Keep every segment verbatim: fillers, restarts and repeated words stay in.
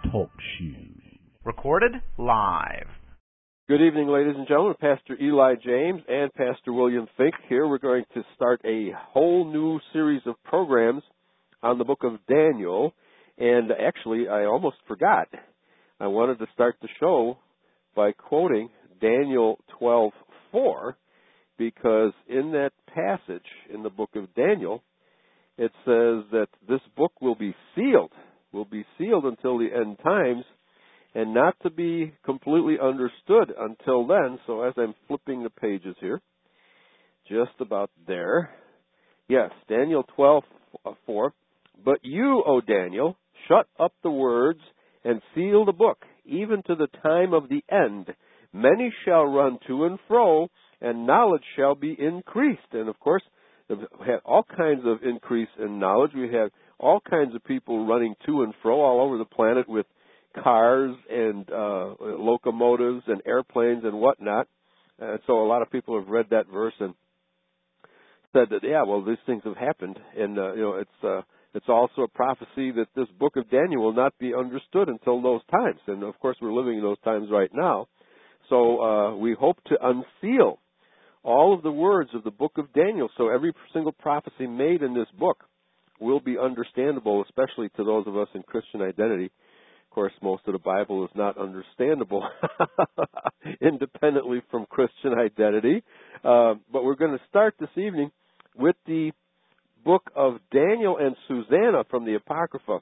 Talk Show. Recorded live. Good evening, ladies and gentlemen. Pastor Eli James and Pastor William Fink here. We're going to start a whole new series of programs on the book of Daniel. And actually, I almost forgot. I wanted to start the show by quoting Daniel twelve four, because in that passage in the book of Daniel, it says that this book will be sealed, will be sealed until the end times, and not to be completely understood until then. So as I'm flipping the pages here, just about there. Yes, Daniel twelve four. But you, O Daniel, shut up the words and seal the book, even to the time of the end. Many shall run to and fro, and knowledge shall be increased. And of course, we've had all kinds of increase in knowledge. We have all kinds of people running to and fro all over the planet with cars and uh, locomotives and airplanes and whatnot. And so a lot of people have read that verse and said that, yeah, well, these things have happened. And, uh, you know, it's uh, it's also a prophecy that this book of Daniel will not be understood until those times. And, of course, we're living in those times right now. So uh, we hope to unseal all of the words of the book of Daniel, so every single prophecy made in this book will be understandable, especially to those of us in Christian identity. Of course, most of the Bible is not understandable independently from Christian identity. Uh, but we're going to start this evening with the book of Daniel and Susanna from the Apocrypha.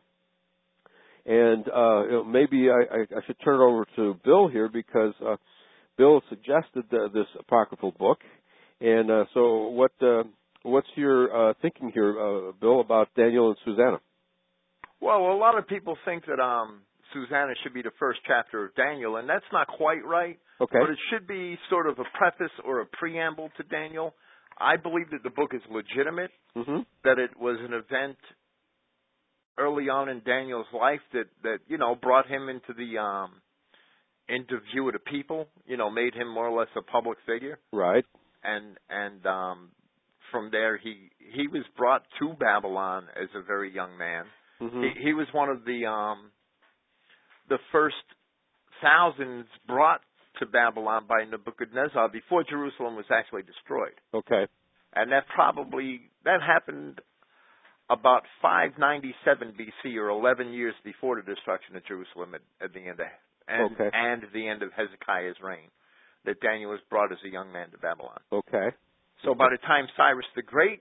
And uh, you know, maybe I, I should turn it over to Bill here, because uh, Bill suggested uh, this apocryphal book. And uh, so what uh, what's your uh, thinking here, uh, Bill, about Daniel and Susanna? Well, a lot of people think that um, Susanna should be the first chapter of Daniel, and that's not quite right. Okay. But it should be sort of a preface or a preamble to Daniel. I believe that the book is legitimate, mm-hmm. that it was an event early on in Daniel's life that, that you know, brought him into the um, into view of the people, you know, made him more or less a public figure. Right. And and um, from there, he he was brought to Babylon as a very young man. Mm-hmm. He, he was one of the um, the first thousands brought to Babylon by Nebuchadnezzar before Jerusalem was actually destroyed. Okay. And that probably that happened about five ninety-seven B C, or eleven years before the destruction of Jerusalem at, at the end of and, okay. and the end of Hezekiah's reign, that Daniel was brought as a young man to Babylon. Okay. So by the time Cyrus the Great,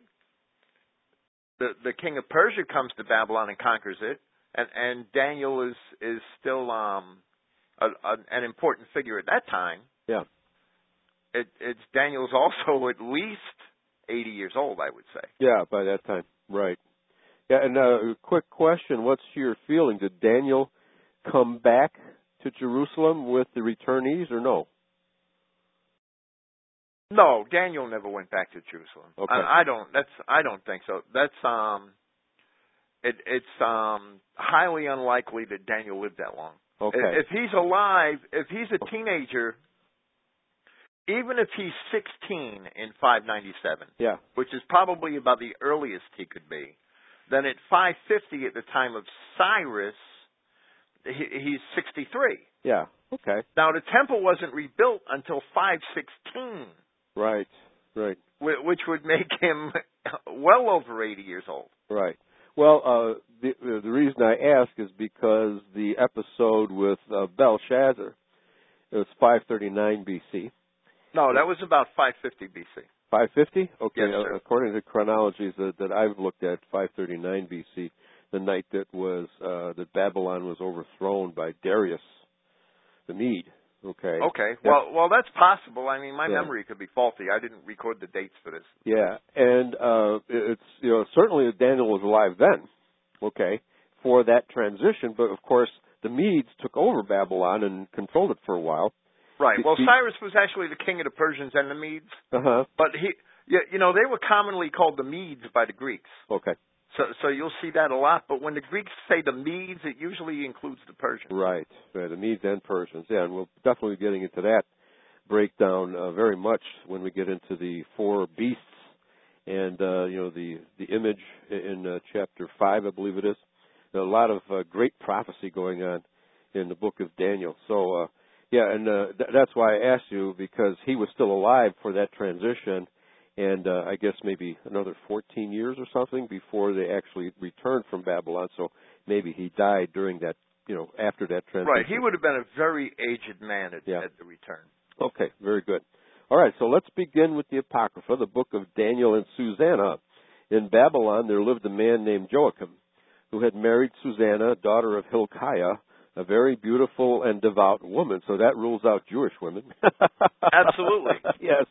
the the king of Persia, comes to Babylon and conquers it, and, and Daniel is is still um, a, a, an important figure at that time. Yeah. It, it's Daniel's also at least eighty years old, I would say. Yeah, by that time, right. Yeah, and uh, a quick question: what's your feeling? Did Daniel come back to Jerusalem with the returnees, or no? No, Daniel never went back to Jerusalem. Okay. I, I don't. That's. I don't think so. That's. Um. It, it's um highly unlikely that Daniel lived that long. Okay. If, if he's alive, if he's a teenager, even if he's sixteen in five ninety-seven, yeah, which is probably about the earliest he could be, then at five fifty at the time of Cyrus, he, he's sixty-three. Yeah. Okay. Now the temple wasn't rebuilt until five sixteen. Right. Right. Which would make him well over eighty years old. Right. Well, uh, the the reason I ask is because the episode with uh, Belshazzar, it was five thirty-nine B C. No, that was about five fifty B C. five fifty? Okay. Yes, sir. Uh, according to chronologies that, that I've looked at, five thirty-nine B C, the night that was uh, that Babylon was overthrown by Darius the Mede. Okay. Okay. Well, well, that's possible. I mean, my yeah. memory could be faulty. I didn't record the dates for this. Yeah, and uh, it's you know certainly Daniel was alive then. Okay, for that transition, but of course the Medes took over Babylon and controlled it for a while. Right. Well, the, Cyrus was actually the king of the Persians and the Medes. Uh huh. But he, you know, they were commonly called the Medes by the Greeks. Okay. So, so you'll see that a lot. But when the Greeks say the Medes, it usually includes the Persians. Right. Right. The Medes and Persians. Yeah, and we'll definitely be getting into that breakdown uh, very much when we get into the four beasts and uh, you know the the image in uh, chapter five, I believe it is. A lot of uh, great prophecy going on in the book of Daniel. So, uh, yeah, and uh, th- that's why I asked you, because he was still alive for that transition, and uh, I guess maybe another fourteen years or something before they actually returned from Babylon. So maybe he died during that, you know, after that transition. Right. He would have been a very aged man at, yeah. at the return. Okay, very good. All right, so let's begin with the Apocrypha, the book of Daniel and Susanna. In Babylon, there lived a man named Joachim, who had married Susanna, daughter of Hilkiah, a very beautiful and devout woman. So that rules out Jewish women. Absolutely. Yes.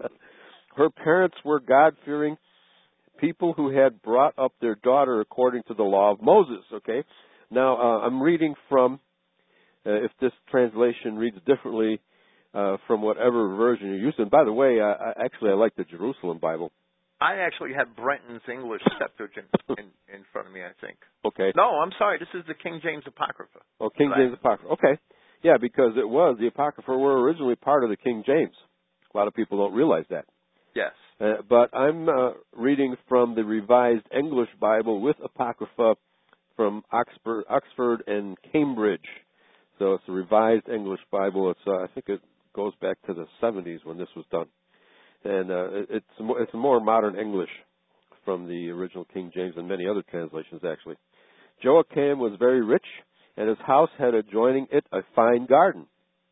Her parents were God-fearing people who had brought up their daughter according to the law of Moses. Okay. Now, uh, I'm reading from, uh, if this translation reads differently uh, from whatever version you're using. By the way, I, I, actually, I like the Jerusalem Bible. I actually have Brenton's English Septuagint in, in front of me, I think. Okay. No, I'm sorry. This is the King James Apocrypha. Oh, King James Apocrypha. Okay. Yeah, because it was, the Apocrypha were originally part of the King James. A lot of people don't realize that. Yes. Uh, but I'm uh, reading from the Revised English Bible with Apocrypha from Oxford, Oxford and Cambridge. So it's the Revised English Bible. It's uh, I think it goes back to the seventies when this was done. And uh, it's, more, it's more modern English from the original King James and many other translations, actually. Joachim was very rich, and his house had adjoining it a fine garden.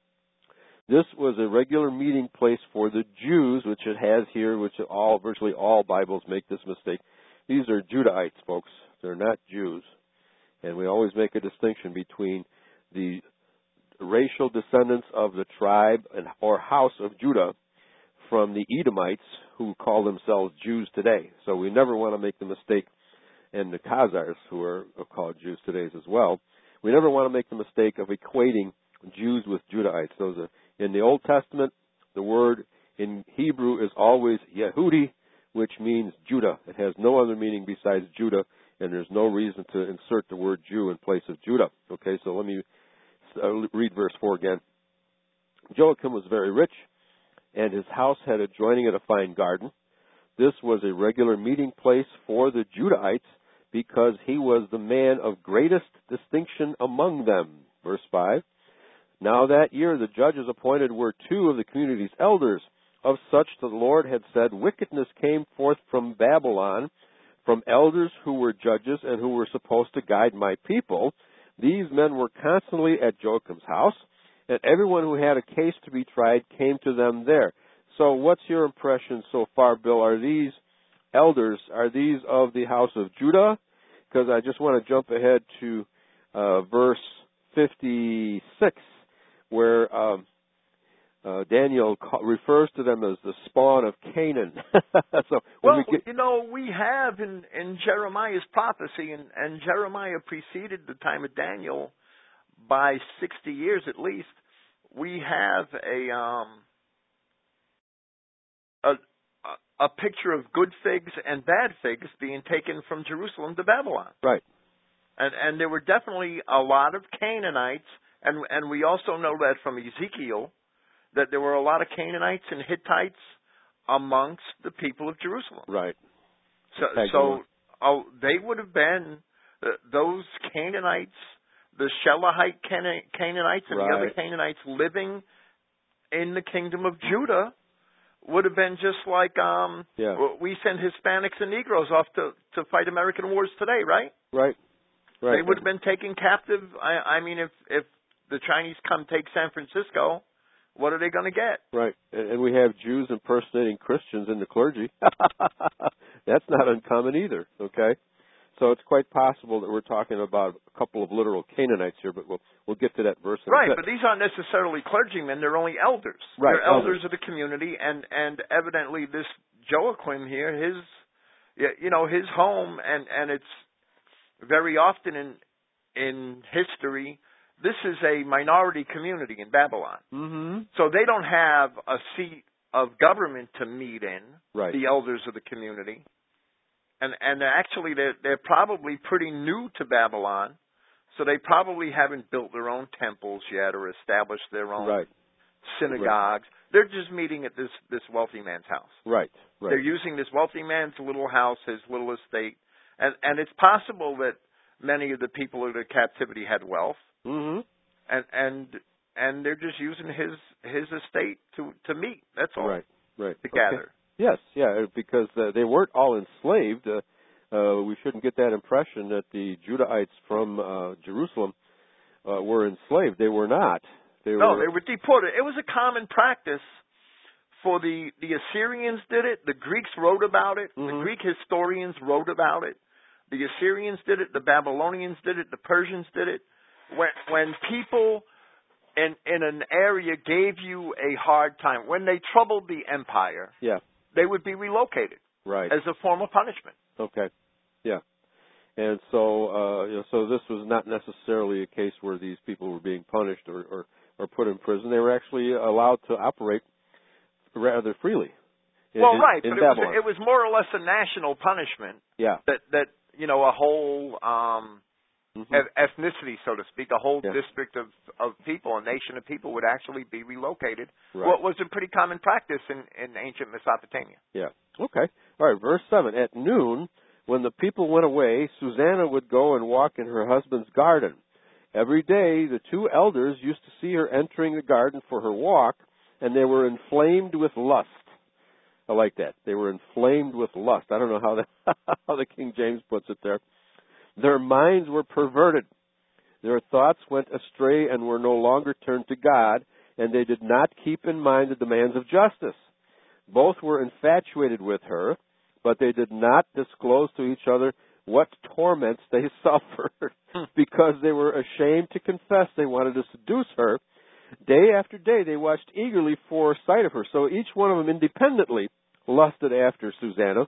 This was a regular meeting place for the Jews, which it has here, which all virtually all Bibles make this mistake. These are Judahites, folks. They're not Jews. And we always make a distinction between the racial descendants of the tribe and or house of Judah from the Edomites, who call themselves Jews today. So we never want to make the mistake, and the Khazars, who are called Jews today as well, we never want to make the mistake of equating Jews with Judahites. Those are, in the Old Testament, the word in Hebrew is always Yehudi, which means Judah. It has no other meaning besides Judah, and there's no reason to insert the word Jew in place of Judah. Okay, so let me uh, read verse four again. Joachim was very rich, and his house had adjoining it a fine garden. This was a regular meeting place for the Judahites because he was the man of greatest distinction among them. Verse five. Now that year the judges appointed were two of the community's elders. Of such the Lord had said, wickedness came forth from Babylon, from elders who were judges and who were supposed to guide my people. These men were constantly at Joachim's house, and everyone who had a case to be tried came to them there. So what's your impression so far, Bill? Are these elders, are these of the house of Judah? Because I just want to jump ahead to uh, verse fifty-six, where um, uh, Daniel ca- refers to them as the spawn of Canaan. so well, we get... you know, we have in, in Jeremiah's prophecy, and, and Jeremiah preceded the time of Daniel by sixty years at least. We have a um, a, a picture of good figs and bad figs being taken from Jerusalem to Babylon. Right. And and there were definitely a lot of Canaanites, and and we also know that from Ezekiel, that there were a lot of Canaanites and Hittites amongst the people of Jerusalem. Right. So so uh, they would have been uh, those Canaanites, the Shelahite Cana- Canaanites and right. the other Canaanites living in the kingdom of Judah would have been just like um, yeah. we send Hispanics and Negroes off to, to fight American wars today, right? Right. Right. They would have been taken captive. I, I mean, if if the Chinese come take San Francisco, what are they going to get? Right. And, and we have Jews impersonating Christians in the clergy. That's not uncommon either, okay? So it's quite possible that we're talking about a couple of literal Canaanites here, but we'll we'll get to that verse in right, a bit. But these aren't necessarily clergymen. They're only elders. Right, They're elders, elders of the community, and, and evidently this Joachim here, his, you know, his home, and, and it's very often in in history, this is a minority community in Babylon. Mm-hmm. So they don't have a seat of government to meet in, right. the elders of the community. And and actually, they're, they're probably pretty new to Babylon, so they probably haven't built their own temples yet or established their own right. synagogues. Right. They're just meeting at this, this wealthy man's house. Right, right. They're using this wealthy man's little house, his little estate, and, and it's possible that many of the people of the captivity had wealth. Mm-hmm. and and and they're just using his his estate to to meet. That's all. Right, right. To Okay. gather. Yes, yeah, because uh, they weren't all enslaved. Uh, uh, we shouldn't get that impression that the Judahites from uh, Jerusalem uh, were enslaved. They were not. They no, were, they were deported. It was a common practice for the the Assyrians did it. The Greeks wrote about it. Mm-hmm. The Greek historians wrote about it. The Assyrians did it. The Babylonians did it. The Persians did it. When when people in in an area gave you a hard time, when they troubled the empire, yeah, they would be relocated right. as a form of punishment. Okay, yeah. And so, uh, you know, so this was not necessarily a case where these people were being punished or, or, or put in prison. They were actually allowed to operate rather freely. In, well, right, in, in but it was, Babylon. it was more or less a national punishment. Yeah. That that you know a whole um, mm-hmm. e- ethnicity, so to speak, a whole yeah. district of of people, a nation of people would actually be relocated. Right. What was a pretty common practice in in ancient Mesopotamia. Yeah. Okay. All right. Verse seven. At noon, when the people went away, Susanna would go and walk in her husband's garden. Every day, the two elders used to see her entering the garden for her walk, and they were inflamed with lust. I like that. They were inflamed with lust. I don't know how the, how the King James puts it there. Their minds were perverted. Their thoughts went astray and were no longer turned to God, and they did not keep in mind the demands of justice. Both were infatuated with her, but they did not disclose to each other what torments they suffered because they were ashamed to confess they wanted to seduce her. Day after day, they watched eagerly for sight of her. So each one of them independently lusted after Susanna,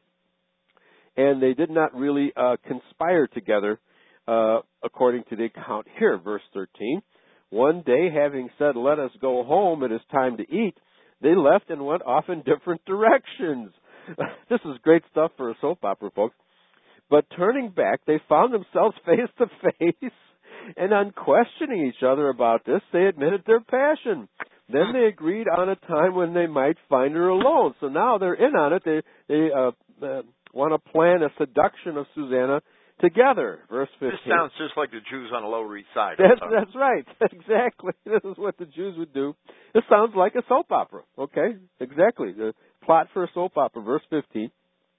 and they did not really uh, conspire together, uh, according to the account here, verse thirteen. One day, having said, "Let us go home, it is time to eat," they left and went off in different directions. This is great stuff for a soap opera, folks. But turning back, they found themselves face to face, and on questioning each other about this, they admitted their passion. Then they agreed on a time when they might find her alone. So now they're in on it. They they uh, uh, want to plan a seduction of Susanna together. Verse fifteen. This sounds just like the Jews on the Lower East Side. That's, that's right. Exactly. This is what the Jews would do. This sounds like a soap opera. Okay? Exactly. The plot for a soap opera. Verse fifteen.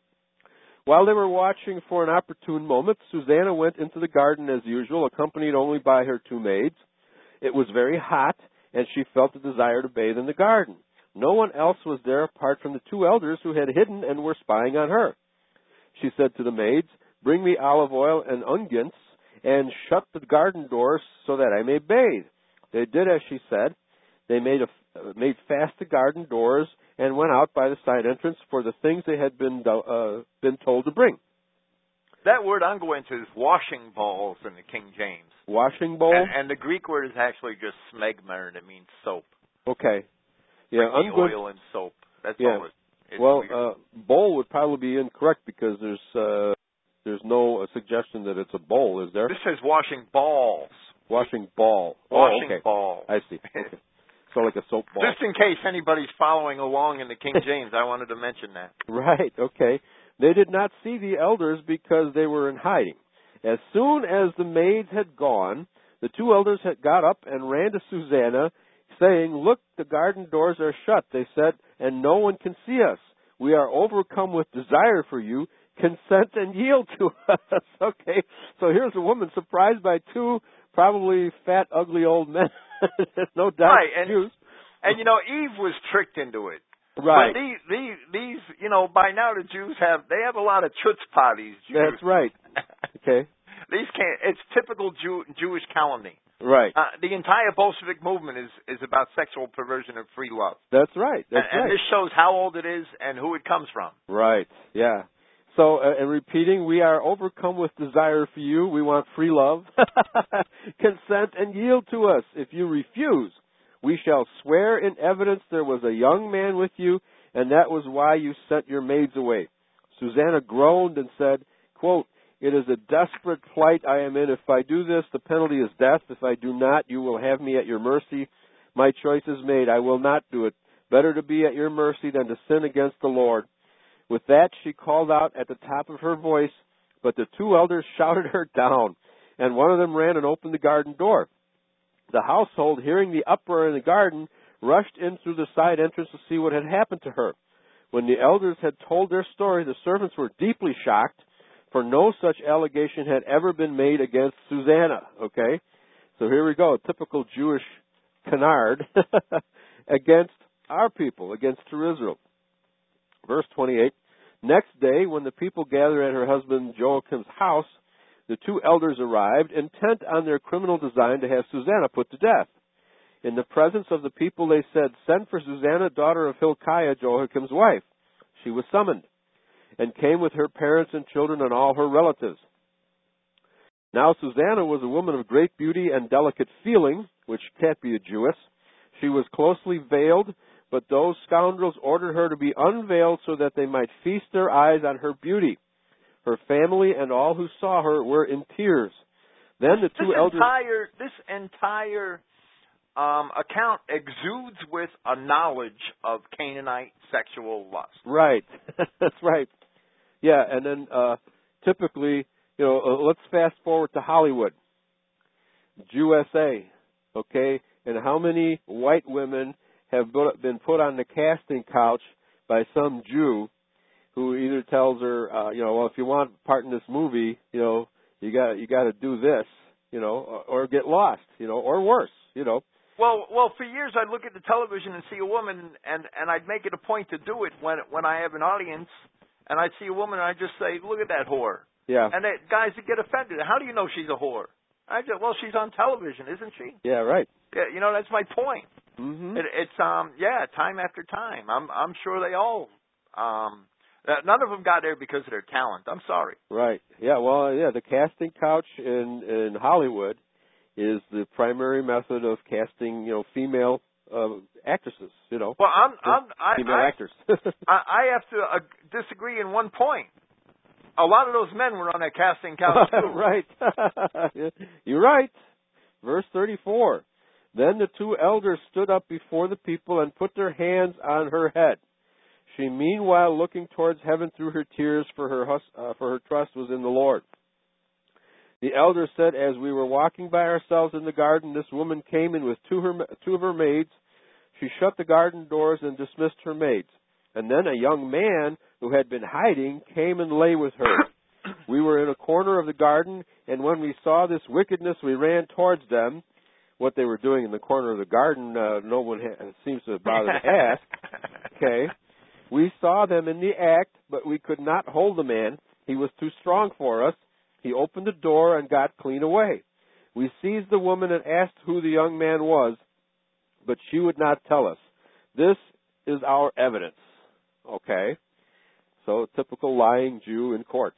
While they were watching for an opportune moment, Susanna went into the garden as usual, accompanied only by her two maids. It was very hot, and she felt a desire to bathe in the garden. No one else was there apart from the two elders who had hidden and were spying on her. She said to the maids, "Bring me olive oil and unguents, and shut the garden doors so that I may bathe." They did as she said. They made, a, uh, made fast the garden doors and went out by the side entrance for the things they had been uh, been told to bring. That word unguent is washing balls in the King James. Washing bowl? And, and the Greek word is actually just smegma, and it means soap. Okay. Yeah, Bring me unguent, oil and soap. That's yeah. all it is. Well, uh, bowl would probably be incorrect because there's uh, there's no uh, suggestion that it's a bowl, is there? This says washing balls. Washing ball. Washing oh, okay. balls. I see. Okay. So like a soap ball. Just in case anybody's following along in the King James, I wanted to mention that. Right, okay. They did not see the elders because they were in hiding. As soon as the maids had gone, the two elders had got up and ran to Susanna, saying, "Look, the garden doors are shut," they said, "and no one can see us. We are overcome with desire for you. Consent and yield to us." Okay, so here's a woman surprised by two probably fat, ugly old men. No doubt. Right, and, Jews. and you know, Eve was tricked into it. Right. But these, these, these, you know, by now the Jews have, they have a lot of chutz parties. That's right. Okay. These can't, it's typical Jew, Jewish calumny. Right. Uh, the entire Bolshevik movement is, is about sexual perversion of free love. That's right. That's and, right. and this shows how old it is and who it comes from. Right. Yeah. So, uh, and repeating, we are overcome with desire for you. We want free love. Consent and yield to us. If you refuse, we shall swear in evidence there was a young man with you, and that was why you sent your maids away. Susanna groaned and said, quote, "It is a desperate plight I am in. If I do this, the penalty is death. If I do not, you will have me at your mercy. My choice is made. I will not do it. Better to be at your mercy than to sin against the Lord." With that, she called out at the top of her voice, but the two elders shouted her down, and one of them ran and opened the garden door. The household, hearing the uproar in the garden, rushed in through the side entrance to see what had happened to her. When the elders had told their story, the servants were deeply shocked, for no such allegation had ever been made against Susanna. Okay? So here we go, a typical Jewish canard against our people, against true Israel. Verse twenty-eight, next day, when the people gathered at her husband Joachim's house, the two elders arrived, intent on their criminal design to have Susanna put to death. In the presence of the people they said, send for Susanna, daughter of Hilkiah, Joachim's wife. She was summoned, and came with her parents and children and all her relatives. Now Susanna was a woman of great beauty and delicate feeling, which can't be a Jewess. She was closely veiled, but those scoundrels ordered her to be unveiled so that they might feast their eyes on her beauty. Her family and all who saw her were in tears. Then the two this elders... Entire, this entire um, account exudes with a knowledge of Canaanite sexual lust. Right. That's right. Yeah, and then uh, typically, you know, uh, let's fast forward to Hollywood. U S A, okay? And how many white women have been put on the casting couch by some Jew who either tells her, uh, you know, well, if you want part in this movie, you know, you got you got to do this, you know, or, or get lost, you know, or worse, you know. Well, well, for years I'd look at the television and see a woman, and and I'd make it a point to do it when when I have an audience, and I'd see a woman and I'd just say, look at that whore. Yeah. And they, guys would get offended. How do you know she's a whore? I just, well, she's on television, isn't she? Yeah, right. Yeah, you know, that's my point. Mm-hmm. It, it's um, yeah, time after time. I'm I'm sure they all um. None of them got there because of their talent. I'm sorry. Right. Yeah. Well, yeah. The casting couch in in Hollywood is the primary method of casting, you know, female uh, actresses. You know. Well, I'm, I'm I, female I, actors. I, I have to uh, disagree in one point. A lot of those men were on that casting couch too. Right. You're right. Verse thirty-four. Then the two elders stood up before the people and put their hands on her head. She, meanwhile, looking towards heaven through her tears, for her hus- uh, for her trust was in the Lord. The elders said, as we were walking by ourselves in the garden, this woman came in with two, her, two of her maids. She shut the garden doors and dismissed her maids. And then a young man who had been hiding came and lay with her. We were in a corner of the garden, and when we saw this wickedness, we ran towards them. What they were doing in the corner of the garden, uh, no one ha- seems to bother to ask. Okay. We saw them in the act, but we could not hold the man. He was too strong for us. He opened the door and got clean away. We seized the woman and asked who the young man was, but she would not tell us. This is our evidence. Okay? So, a typical lying Jew in court.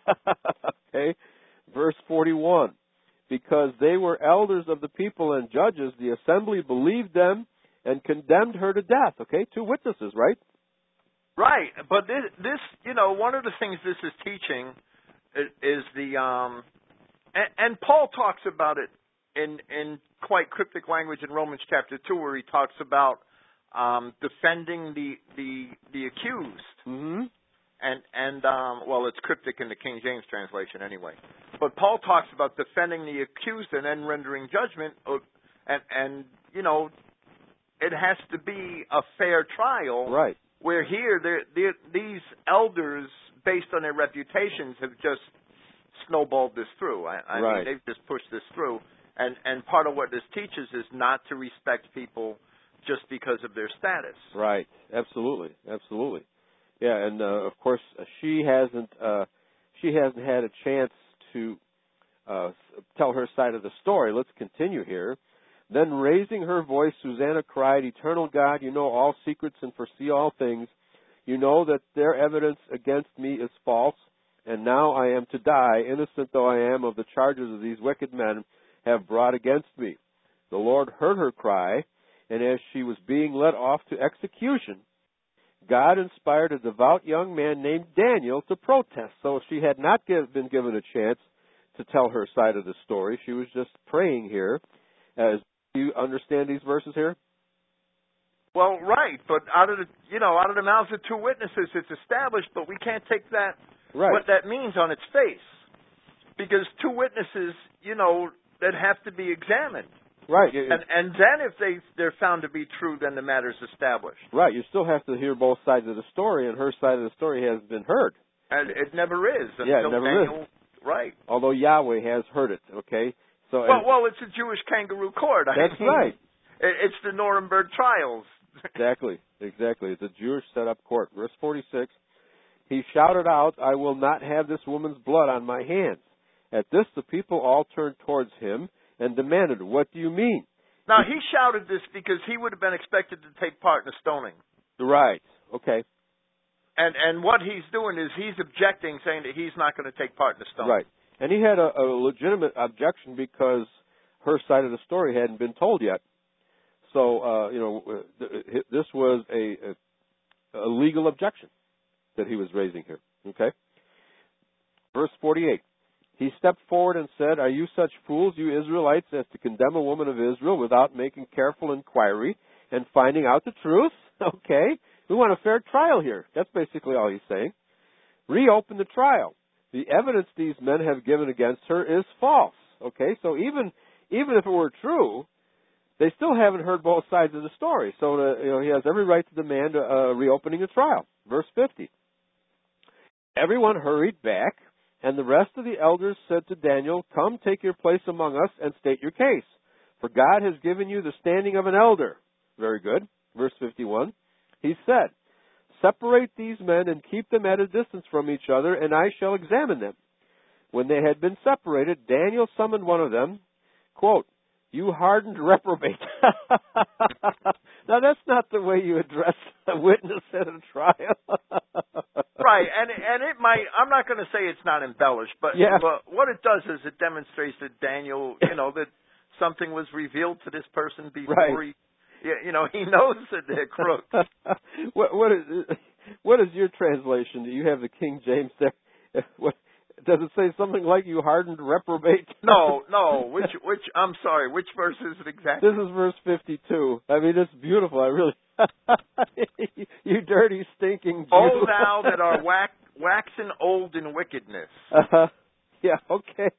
Okay? Verse forty-one. Because they were elders of the people and judges, the assembly believed them and condemned her to death. Okay? Two witnesses, right? Right, but this, this, you know, one of the things this is teaching is, is the, um, and, and Paul talks about it in in quite cryptic language in Romans chapter two, where he talks about um, defending the the the accused. Mm-hmm. And and um, well, it's cryptic in the King James translation anyway. But Paul talks about defending the accused and then rendering judgment, of, and and you know, it has to be a fair trial. Right. Where here, they're, they're, these elders, based on their reputations, have just snowballed this through. I, I right. mean, they've just pushed this through. And and part of what this teaches is not to respect people just because of their status. Right. Absolutely. Absolutely. Yeah, and uh, of course, uh, she hasn't uh, she hasn't had a chance to uh, tell her side of the story. Let's continue here. Then raising her voice, Susanna cried, Eternal God, you know all secrets and foresee all things. You know that their evidence against me is false, and now I am to die, innocent though I am of the charges of these wicked men have brought against me. The Lord heard her cry, and as she was being led off to execution, God inspired a devout young man named Daniel to protest. So she had not give, been given a chance to tell her side of the story. She was just praying here. As Do you understand these verses here? Well, right, but out of the you know out of the mouths of two witnesses, it's established. But we can't take that right. what that means on its face, because two witnesses, you know, that have to be examined. Right. It, And and then if they they're found to be true, then the matter's established. right. You still have to hear both sides of the story, and her side of the story has been heard. And it never is until Yeah, it never Daniel. is. Right. Although Yahweh has heard it. Okay. So. Well, and, well, it's a Jewish kangaroo court. I that's mean, right. it- It's the Nuremberg trials. Exactly. Exactly. It's a Jewish set-up court. Verse forty-six. He shouted out, "I will not have this woman's blood on my hands." At this, the people all turned towards him and demanded, "What do you mean?" Now, he shouted this because he would have been expected to take part in a stoning. Right. Okay. And and what he's doing is he's objecting, saying that he's not going to take part in the stoning. Right. And he had a, a legitimate objection because her side of the story hadn't been told yet. So, uh, you know, th- this was a, a, a legal objection that he was raising here. Okay? Verse forty-eight. He stepped forward and said, "Are you such fools, you Israelites, as to condemn a woman of Israel without making careful inquiry and finding out the truth?" Okay. We want a fair trial here. That's basically all he's saying. Reopen the trial. The evidence these men have given against her is false. Okay, so even even if it were true, they still haven't heard both sides of the story. So uh, you know, he has every right to demand a, a reopening the trial. Verse fifty. Everyone hurried back, and the rest of the elders said to Daniel, "Come, take your place among us and state your case, for God has given you the standing of an elder." Very good. Verse fifty-one. He said, "Separate these men and keep them at a distance from each other, and I shall examine them." When they had been separated, Daniel summoned one of them, quote, "You hardened reprobate." Now, that's not the way you address a witness at a trial. Right, and and it might. I'm not going to say it's not embellished, but, Yeah. but what it does is it demonstrates that Daniel, you know, that something was revealed to this person before Right. he, yeah, you know, he knows that they're crooks. what, what is what is your translation? Do you have the King James there? What, does it say something like "you hardened reprobate"? No, no. Which, which? I'm sorry. Which verse is it exactly? This is verse fifty-two. I mean, it's beautiful. I really, you dirty, stinking Jew. "O thou that art wax, waxen old in wickedness." Uh-huh. Yeah, okay.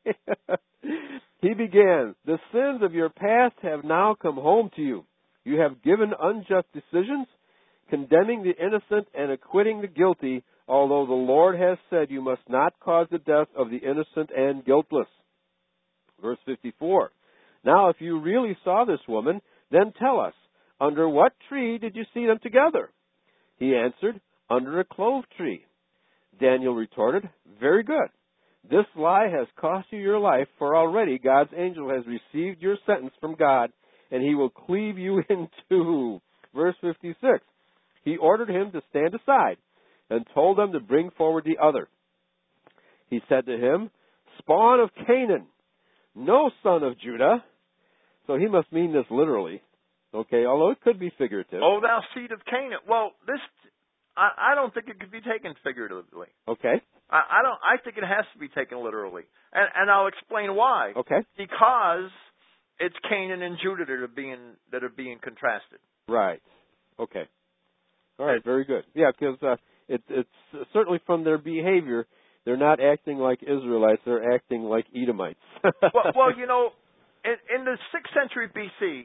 He began, "The sins of your past have now come home to you. You have given unjust decisions, condemning the innocent and acquitting the guilty, although the Lord has said you must not cause the death of the innocent and guiltless." Verse fifty-four. "Now if you really saw this woman, then tell us, under what tree did you see them together?" He answered, "Under a clove tree." Daniel retorted, "Very good. This lie has cost you your life, for already God's angel has received your sentence from God, and he will cleave you in two." Verse fifty-six. He ordered him to stand aside and told them to bring forward the other. He said to him, "Spawn of Canaan, no son of Judah." So he must mean this literally, okay, although it could be figurative. "O thou seed of Canaan." Well, this, I, I don't think it could be taken figuratively. Okay, I, I don't. I think it has to be taken literally, and, and I'll explain why. okay, Because it's Canaan and Judah that are being that are being contrasted. right, okay. All right, very good. Yeah, because uh, it, it's certainly from their behavior, they're not acting like Israelites, they're acting like Edomites. well, well, you know, in, in the sixth century B C,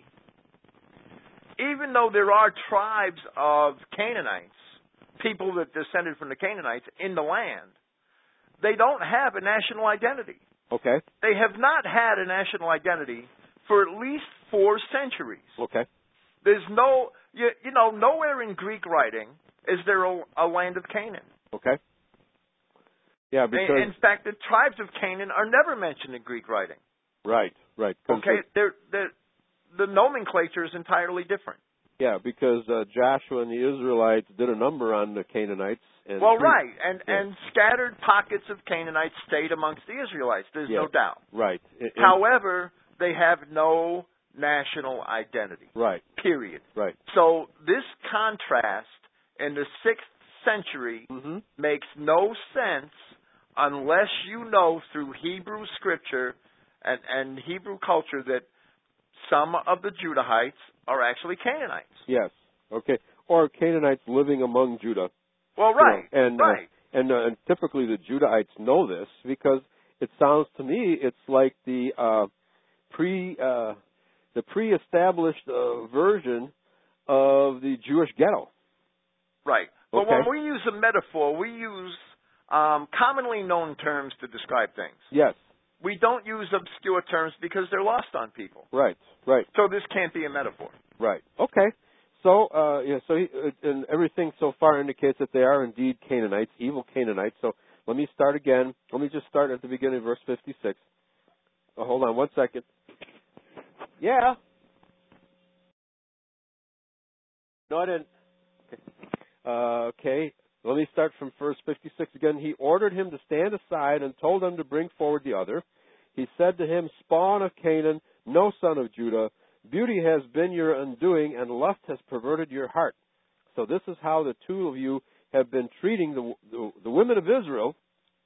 even though there are tribes of Canaanites, people that descended from the Canaanites in the land, they don't have a national identity. Okay, They have not had a national identity for at least four centuries. okay, There's no, you, you know, nowhere in Greek writing is there a, a land of Canaan. okay. Yeah, because... In, in fact, the tribes of Canaan are never mentioned in Greek writing. Right, right. 'cause Okay, it- they're, they're, the nomenclature is entirely different. yeah, because uh, Joshua and the Israelites did a number on the Canaanites. And Well, right, and yeah. and scattered pockets of Canaanites stayed amongst the Israelites. There's Yeah. no doubt. Right. In- in- However, they have no national identity. right, Period. right. So this contrast in the sixth century Mm-hmm. makes no sense unless you know through Hebrew scripture and, and Hebrew culture that some of the Judahites are actually Canaanites. Yes. Okay. Or Canaanites living among Judah. Well, right, You know, and, right. Uh, and, uh, and typically the Judahites know this because it sounds to me it's like the uh, pre uh, the pre-established uh, version of the Jewish ghetto. Right. But Okay. when we use a metaphor, we use um, commonly known terms to describe things. Yes. We don't use obscure terms because they're lost on people. Right. Right. So this can't be a metaphor. Right. Okay. So, uh, yeah. So, he, uh, and everything so far indicates that they are indeed Canaanites, evil Canaanites. So, let me start again. Let me just start at the beginning of verse fifty-six. Oh, hold on one second. Yeah. No, I didn't. Okay. Uh, okay. Let me start from verse fifty-six again. He ordered him to stand aside and told him to bring forward the other. He said to him, Spawn of Canaan, no son of Judah, beauty has been your undoing, and lust has perverted your heart. So this is how the two of you have been treating the, the, the women of Israel,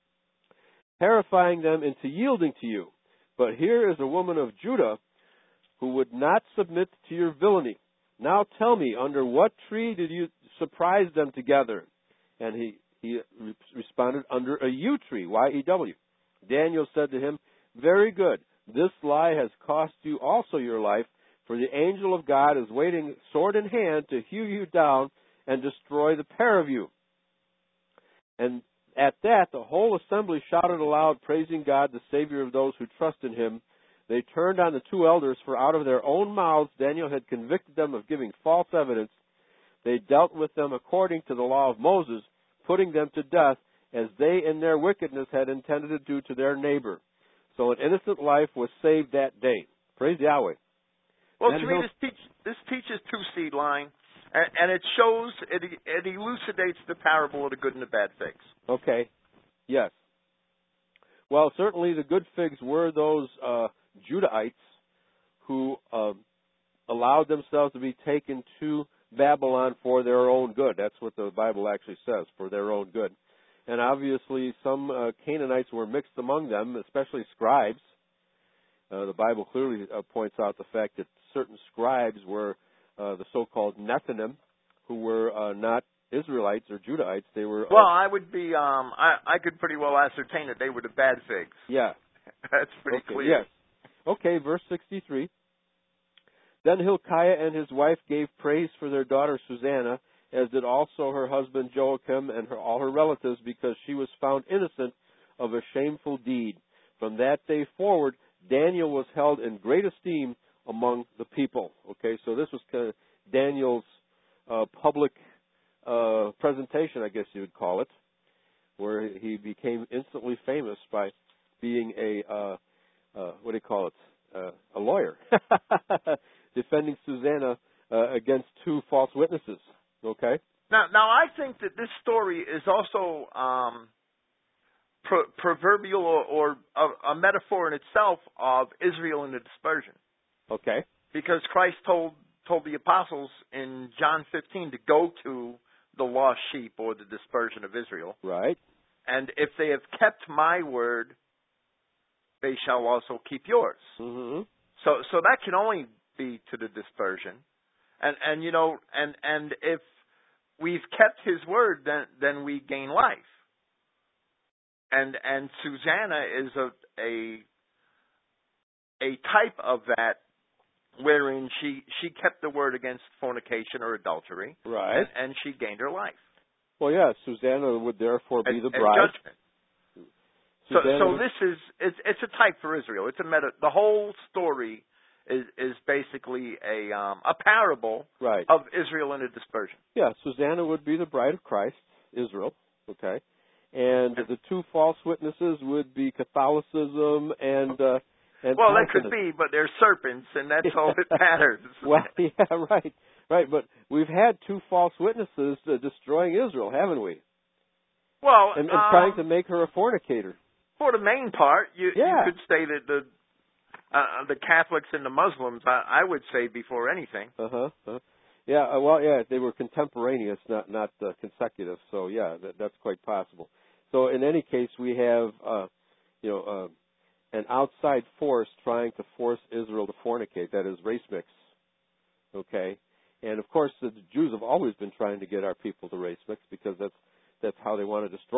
terrifying them into yielding to you. But here is a woman of Judah who would not submit to your villainy. Now tell me, under what tree did you surprise them together? And he, he responded, under a yew tree, Y E W. Daniel said to him, very good. This lie has cost you also your life, for the angel of God is waiting sword in hand to hew you down and destroy the pair of you. And at that, the whole assembly shouted aloud, praising God, the Savior of those who trust in him. They turned on the two elders, for out of their own mouths Daniel had convicted them of giving false evidence. They dealt with them according to the law of Moses, putting them to death, as they in their wickedness had intended to do to their neighbor. So an innocent life was saved that day. Praise Yahweh. Well, Then to me, he'll- this, teach, this teaches two-seed line, and, and it shows, it, it elucidates the parable of the good and the bad figs. Okay. Yes. Well, certainly the good figs were those uh, Judahites who uh, allowed themselves to be taken to Babylon for their own good. That's what the Bible actually says, for their own good. And obviously some uh, Canaanites were mixed among them, especially scribes. Uh, the Bible clearly uh, points out the fact that certain scribes were uh, the so-called Nethinim, who were uh, not Israelites or Judahites. They were. Uh, Well, I would be. Um, I, I could pretty well ascertain that they were the bad figs. Yeah. That's pretty okay, clear. Yes. Okay. Verse sixty-three. Then Hilkiah and his wife gave praise for their daughter Susanna, as did also her husband Joachim and her, all her relatives, because she was found innocent of a shameful deed. From that day forward, Daniel was held in great esteem among the people. Okay, so this was kind of Daniel's uh, public uh, presentation, I guess you would call it, where he became instantly famous by being a, uh, uh, what do you call it, uh, a lawyer, defending Susanna uh, against two false witnesses. Okay? Now, now I think that this story is also um, pro- proverbial or, or a, a metaphor in itself of Israel and the dispersion. Okay. Because Christ told told the apostles in John fifteen to go to the lost sheep or the dispersion of Israel. Right. And if they have kept my word, they shall also keep yours. Mm-hmm. So so that can only be to the dispersion. And and you know, and, and if we've kept his word, then then we gain life. And and Susanna is a a a type of that, wherein she she kept the word against fornication or adultery, Right. and, and she gained her life. Well, yeah, Susanna would therefore be and, the and bride. judgment. So Susanna so would- this is it's it's a type for Israel. It's a meta. The whole story is is basically a um, a parable right. of Israel and the dispersion. Yeah, Susanna would be the bride of Christ, Israel. Okay. And the two false witnesses would be Catholicism and uh, and Well, that could Protestantism. be, but they're serpents, and that's all that matters. Well, yeah, right, right. But we've had two false witnesses uh, destroying Israel, haven't we? Well, And, and um, trying to make her a fornicator. for the main part, you, Yeah. you could say that the uh, the Catholics and the Muslims, I, I would say, before anything. Uh huh. Uh-huh. Yeah. Uh, well, yeah. They were contemporaneous, not not uh, consecutive. So yeah, that, that's quite possible. So in any case, we have uh, you know uh, an outside force trying to force Israel to fornicate. That is race mix. Okay. And of course, the Jews have always been trying to get our people to race mix because that's that's how they want to destroy us.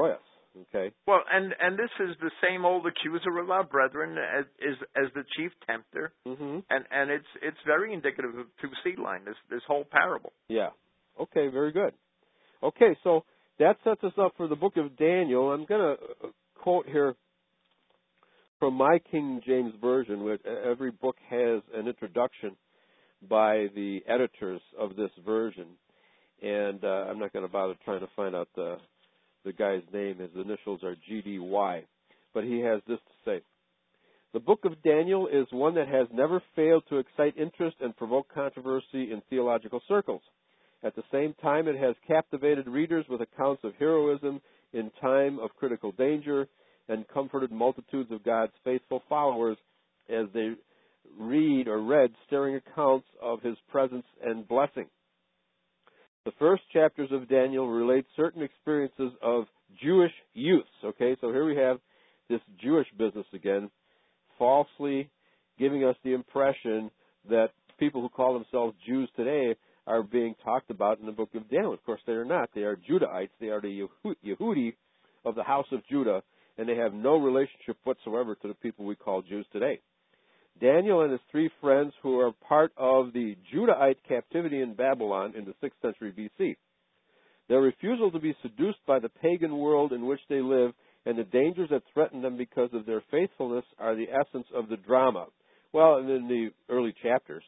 Okay. Well, and and this is the same old accuser of our brethren as as, as the chief tempter, Mm-hmm. and and it's it's very indicative of two seed line. This this whole parable. Yeah. Okay. Very good. Okay, so that sets us up for the book of Daniel. I'm going to quote here from my King James Version, which every book has an introduction by the editors of this version. And uh, I'm not going to bother trying to find out the, the guy's name. His initials are G D Y. But he has this to say. The book of Daniel is one that has never failed to excite interest and provoke controversy in theological circles. At the same time, it has captivated readers with accounts of heroism in time of critical danger and comforted multitudes of God's faithful followers as they read or read stirring accounts of his presence and blessing. The first chapters of Daniel relate certain experiences of Jewish youths. Okay, so here we have this Jewish business again, falsely giving us the impression that people who call themselves Jews today are being talked about in the book of Daniel. Of course, they are not. They are Judahites. They are the Yehudi of the house of Judah, and they have no relationship whatsoever to the people we call Jews today. Daniel and his three friends, who are part of the Judahite captivity in Babylon in the sixth century B C. Their refusal to be seduced by the pagan world in which they live and the dangers that threaten them because of their faithfulness are the essence of the drama. Well, in the early chapters.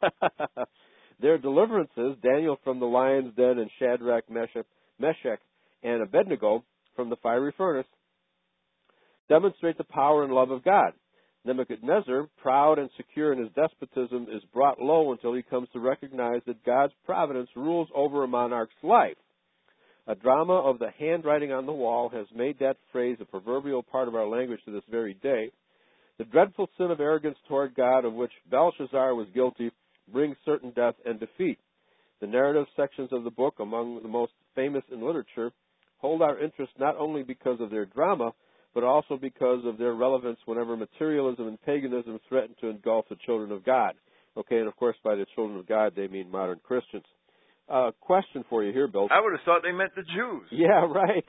Their deliverances, Daniel from the lion's den and Shadrach, Meshach, Meshach, and Abednego from the fiery furnace, demonstrate the power and love of God. Nebuchadnezzar, proud and secure in his despotism, is brought low until he comes to recognize that God's providence rules over a monarch's life. A drama of the handwriting on the wall has made that phrase a proverbial part of our language to this very day. The dreadful sin of arrogance toward God, of which Belshazzar was guilty, brings certain death and defeat. The narrative sections of the book, among the most famous in literature, hold our interest not only because of their drama, but also because of their relevance whenever materialism and paganism threaten to engulf the children of God. Okay, and of course by the children of God they mean modern Christians. Uh, question for you here, Bill. I would have thought they meant the Jews. Yeah, right.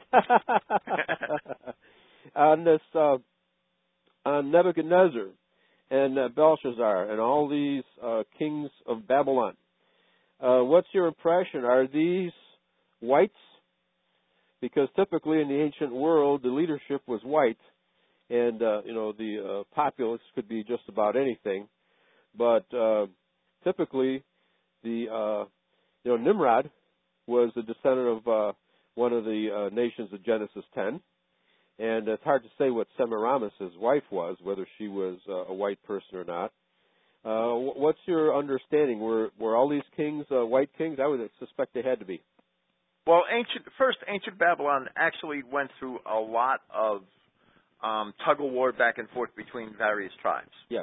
on this, uh, on Nebuchadnezzar and uh, Belshazzar and all these uh, kings of Babylon. Uh, what's your impression? Are these whites? Because typically in the ancient world, the leadership was white, and uh, you know the uh, populace could be just about anything. But uh, typically, the uh, you know Nimrod was a descendant of uh, one of the uh, nations of Genesis ten. And it's hard to say what Semiramis, his wife, was, whether she was uh, a white person or not. Uh, what's your understanding? Were were all these kings uh, white kings? I would suspect they had to be. Well, ancient first ancient Babylon actually went through a lot of um, tug of war back and forth between various tribes. Yes.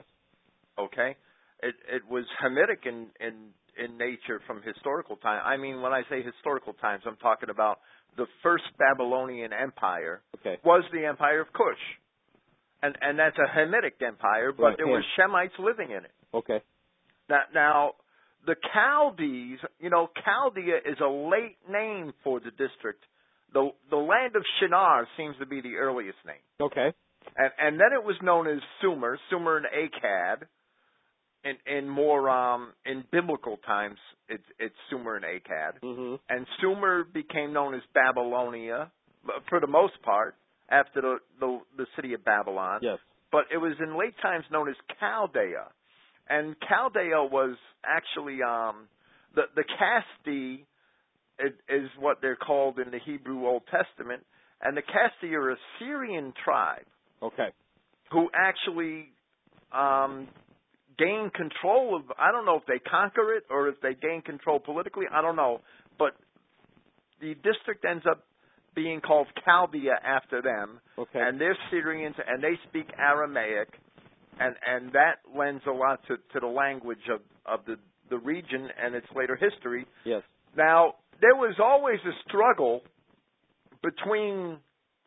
Okay. It it was Hamitic in in in nature from historical time. I mean, when I say historical times, I'm talking about the first Babylonian empire okay. was the empire of Cush. And and that's a Hamitic empire, but right. there yeah. were Shemites living in it. Okay. Now, now, the Chaldees, you know, Chaldea is a late name for the district. The the land of Shinar seems to be the earliest name. Okay. And and then it was known as Sumer, Sumer and Akkad. In, in more um, in biblical times, it's it's Sumer and Akkad, mm-hmm. and Sumer became known as Babylonia for the most part after the, the the city of Babylon. Yes, but it was in late times known as Chaldea, and Chaldea was actually um, the the Casti is, is what they're called in the Hebrew Old Testament, and the Casti are a Syrian tribe. Okay, who actually um, gain control of, I don't know if they conquer it or if they gain control politically, I don't know. But the district ends up being called Chaldea after them. Okay. And they're Syrians and they speak Aramaic. And, and that lends a lot to, to the language of, of the, the region and its later history. Yes. Now, there was always a struggle between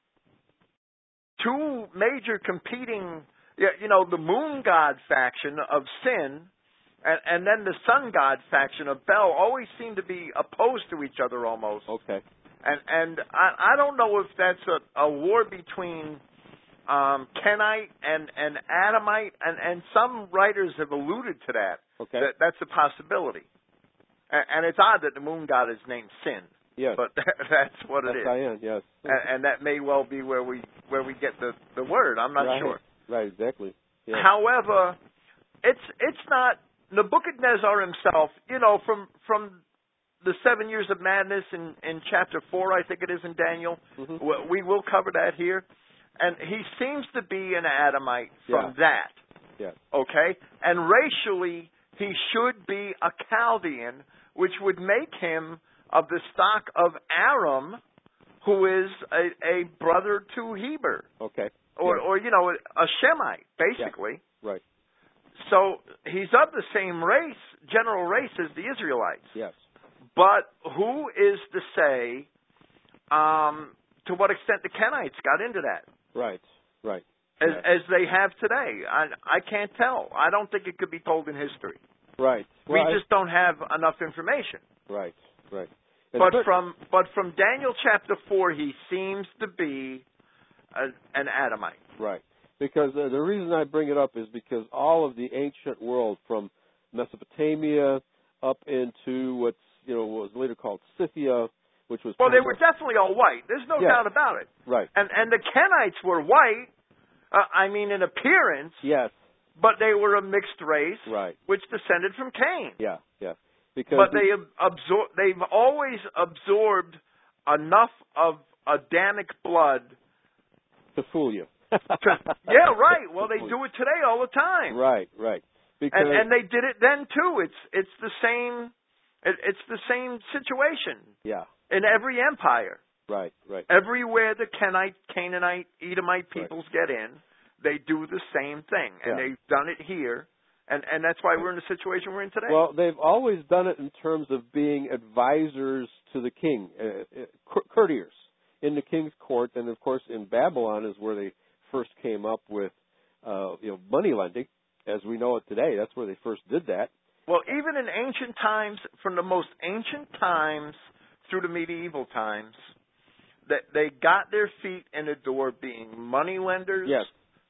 two major competing, you know, the moon god faction of Sin and, and then the sun god faction of Bel always seemed to be opposed to each other almost. Okay. And and I, I don't know if that's a, a war between um, Kenite and, and Adamite, and, and some writers have alluded to that. Okay. That that's a possibility. And, and it's odd that the moon god is named Sin. Yes. But that's what it is. S I N, yes. And, and that may well be where we where we get the, the word. I'm not right. sure. Right, exactly. Yeah. However, it's it's not Nebuchadnezzar himself, you know, from from the seven years of madness in, in chapter four, I think it is in Daniel. Mm-hmm. We will cover that here. And he seems to be an Adamite from yeah. that. Yeah. Okay? And racially, he should be a Chaldean, which would make him of the stock of Aram, who is a, a brother to Heber. Okay. Or, yeah. or, you know, a Shemite, basically. Yeah. Right. So he's of the same race, general race as the Israelites. Yes. But who is to say um, to what extent the Kenites got into that? Right, right. As, yeah. as they have today. I, I can't tell. I don't think it could be told in history. Right. We well, just I, don't have enough information. Right, right. And But but, from but from Daniel chapter four, he seems to be a, an Adamite. Right. Because uh, the reason I bring it up is because all of the ancient world, from Mesopotamia up into what's you know what was later called Scythia, which was well, they of, were definitely all white. There's no yes. doubt about it. Right. And and the Kenites were white. Uh, I mean, in appearance. Yes. But they were a mixed race, right. which descended from Cain. Yeah, yeah. Because but they absor- they've always absorbed enough of Adamic blood to fool you. to, yeah, right. Well, they do it today all the time. Right, right. Because and, and they did it then too. It's it's the same. It, it's the same situation. Yeah. In every empire. Right, right. Everywhere the Kenite, Canaanite, Edomite peoples right. get in, they do the same thing, and yeah. they've done it here, and and that's why we're in the situation we're in today. Well, they've always done it in terms of being advisors to the king, uh, uh, courtiers in the king's court, and of course in Babylon is where they first came up with, uh, you know, money lending, as we know it today. That's where they first did that. Well, even in ancient times, from the most ancient times through the medieval times, that they got their feet in the door being money lenders, yes.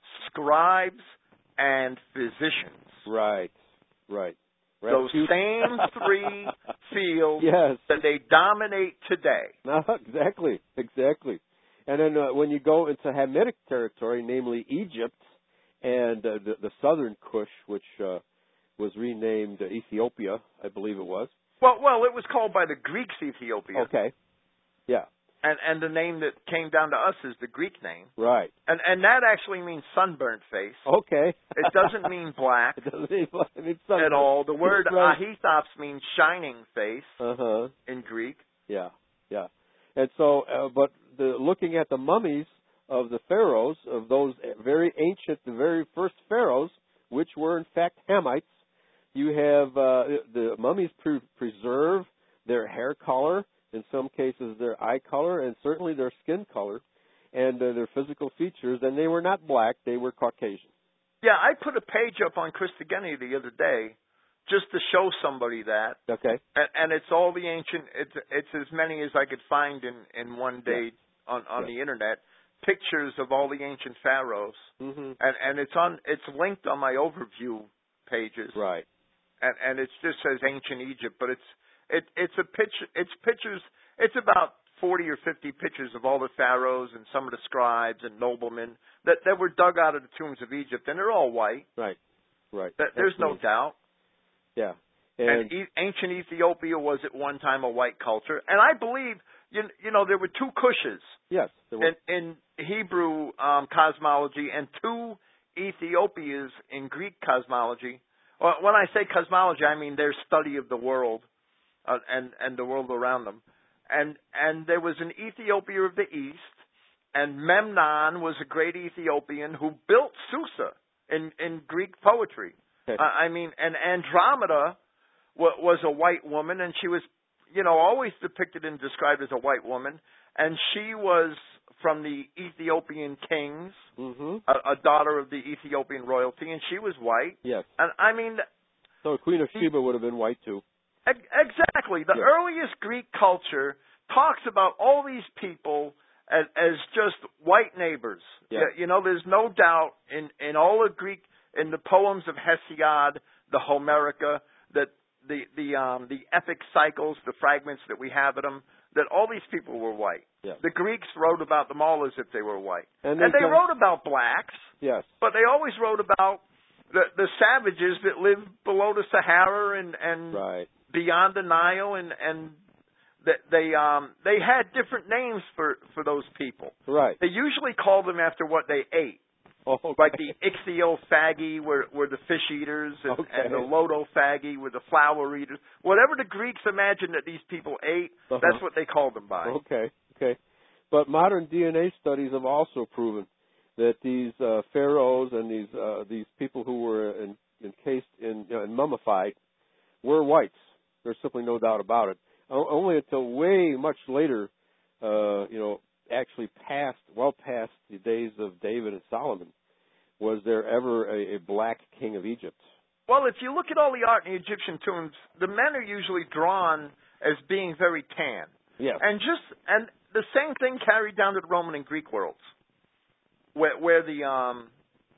scribes, and physicians. Right, right. right. Those same three fields yes. that they dominate today. No, exactly, exactly. And then uh, when you go into Hamitic territory, namely Egypt and uh, the, the southern Kush, which uh, was renamed uh, Ethiopia, I believe it was. Well, well, it was called by the Greeks Ethiopia. Okay, yeah. And and the name that came down to us is the Greek name. Right. And and that actually means sunburnt face. Okay. It doesn't mean black. It doesn't mean black. It means sunburnt. At all. The word right. ahithopos means shining face uh-huh. in Greek. Yeah, yeah. And so, uh, but the, looking at the mummies of the pharaohs, of those very ancient, the very first pharaohs, which were in fact Hamites, you have uh, the mummies pre- preserve their hair color, in some cases their eye color, and certainly their skin color, and uh, their physical features. And they were not black; they were Caucasian. Yeah, I put a page up on Christogenea the other day, just to show somebody that. Okay. And, and it's all the ancient. It's it's as many as I could find in, in one day yeah. on on yeah. the internet. Pictures of all the ancient pharaohs, mm-hmm. and and it's on. It's linked on my overview pages. Right. And and it just says ancient Egypt, but it's it it's a picture. It's pictures. It's about forty or fifty pictures of all the pharaohs and some of the scribes and noblemen that that were dug out of the tombs of Egypt, and they're all white. Right. Right. That, there's no doubt. Yeah. And, And, and e- ancient Ethiopia was at one time a white culture, and I believe you you know there were two Cushes. Yes. There were. In, in Hebrew um, cosmology and two Ethiopias in Greek cosmology. Well, when I say cosmology, I mean their study of the world uh, and and the world around them. And and there was an Ethiopia of the East, and Memnon was a great Ethiopian who built Susa in in Greek poetry. Okay. Uh, I mean, and Andromeda w- was a white woman, and she was, you know, always depicted and described as a white woman, and she was from the Ethiopian kings, mm-hmm. a, a daughter of the Ethiopian royalty, and she was white. Yes. And I mean, so Queen of Sheba would have been white too. Exactly. The yeah. earliest Greek culture talks about all these people as, as just white neighbors. Yeah. You, you know, there's no doubt in, in all the Greek, in the poems of Hesiod, the Homerica, that the the um, the epic cycles, the fragments that we have of them, that all these people were white. Yeah. The Greeks wrote about them all as if they were white. And And they they can- wrote about blacks, Yes. but they always wrote about the, the savages that lived below the Sahara and, and Right. beyond the Nile, and, and that they um, they had different names for, for those people. Right. They usually called them after what they ate. Oh, okay. Like the ichthyophagy were, were the fish eaters, and, Okay. and the lotophagy were the flower eaters. Whatever the Greeks imagined that these people ate, Uh-huh. that's what they called them by. Okay, okay. But modern D N A studies have also proven that these uh, pharaohs and these uh, these people who were in, encased in you know, and mummified were whites. There's simply no doubt about it. O- only until way much later, uh, you know, actually past, well past the days of David and Solomon, was there ever a, a black king of Egypt. Well, if you look at all the art in the Egyptian tombs, the men are usually drawn as being very tan. Yes. And just and the same thing carried down to the Roman and Greek worlds, where, where the um,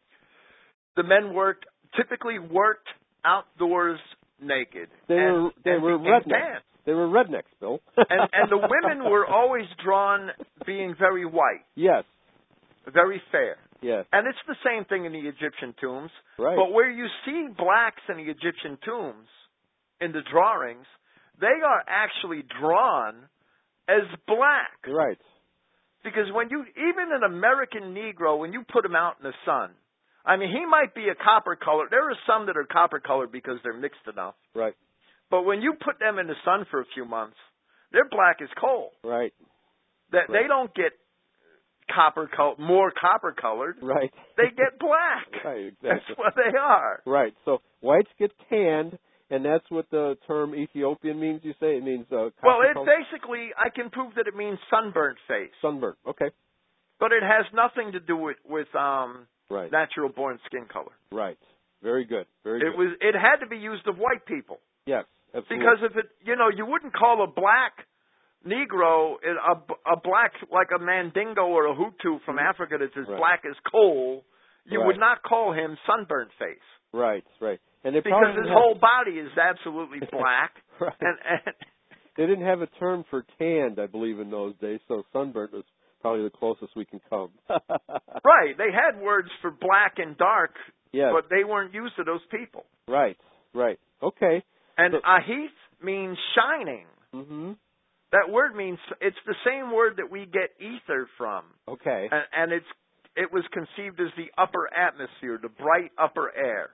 the men worked typically worked outdoors naked. They and, were they and were became rednecks. tan. They were rednecks, Bill. and and the women were always drawn being very white, Yes. very fair. Yes. And it's the same thing in the Egyptian tombs. Right. But where you see blacks in the Egyptian tombs, in the drawings, they are actually drawn as black. Right. Because when you, even an American Negro, when you put him out in the sun, I mean, he might be a copper color. There are some that are copper colored because they're mixed enough. Right. But when you put them in the sun for a few months, they're black as coal. Right. That Right. they don't get copper col- more copper colored. Right. They get black. Right, exactly. That's what they are. Right. So whites get tanned, and that's what the term Ethiopian means. You say it means uh, Well, copper it color? basically, I can prove that it means sunburnt face, sunburn. Okay. but it has nothing to do with with um, Right. natural born skin color. Right. Very good. Very It good. was. It had to be used of white people Yes. Absolutely. because if it, you know, you wouldn't call a black Negro a, a black like a Mandingo or a Hutu from Africa that's as Right. black as coal. You Right. would not call him sunburnt face Right. Right. And they because probably his didn't have- whole body is absolutely black. Right. And, and They didn't have a term for tanned, I believe, in those days. So sunburnt was probably the closest we can come. right, they had words for black and dark, Yes. but they weren't used to those people. Right. Right. Okay. And So- ahith means shining. Mm-hmm. That word means it's the same word that we get ether from, Okay. and, and it's it was conceived as the upper atmosphere, the bright upper air.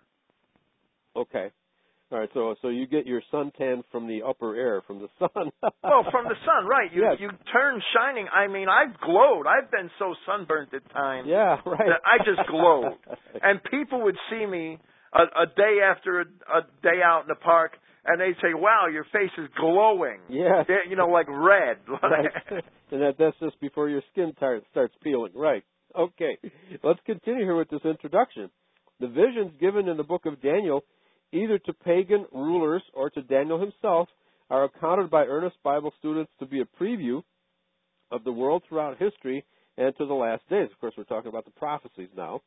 Okay. All right. So so you get your suntan from the upper air, from the sun. Well, from the sun, right? You Yes. you turn shining. I mean, I've glowed. I've been so sunburnt at times Yeah. Right. that I just glowed, and people would see me a, a day after a, a day out in the park, and they'd say, "Wow, your face is glowing." Yes. Yeah, you know, like red. Right. And that, that's just before your skin tar- starts peeling. Right. Okay. Let's continue here with this introduction. The visions given in the book of Daniel, either to pagan rulers or to Daniel himself, are accounted by earnest Bible students to be a preview of the world throughout history and to the last days. Of course, we're talking about the prophecies now.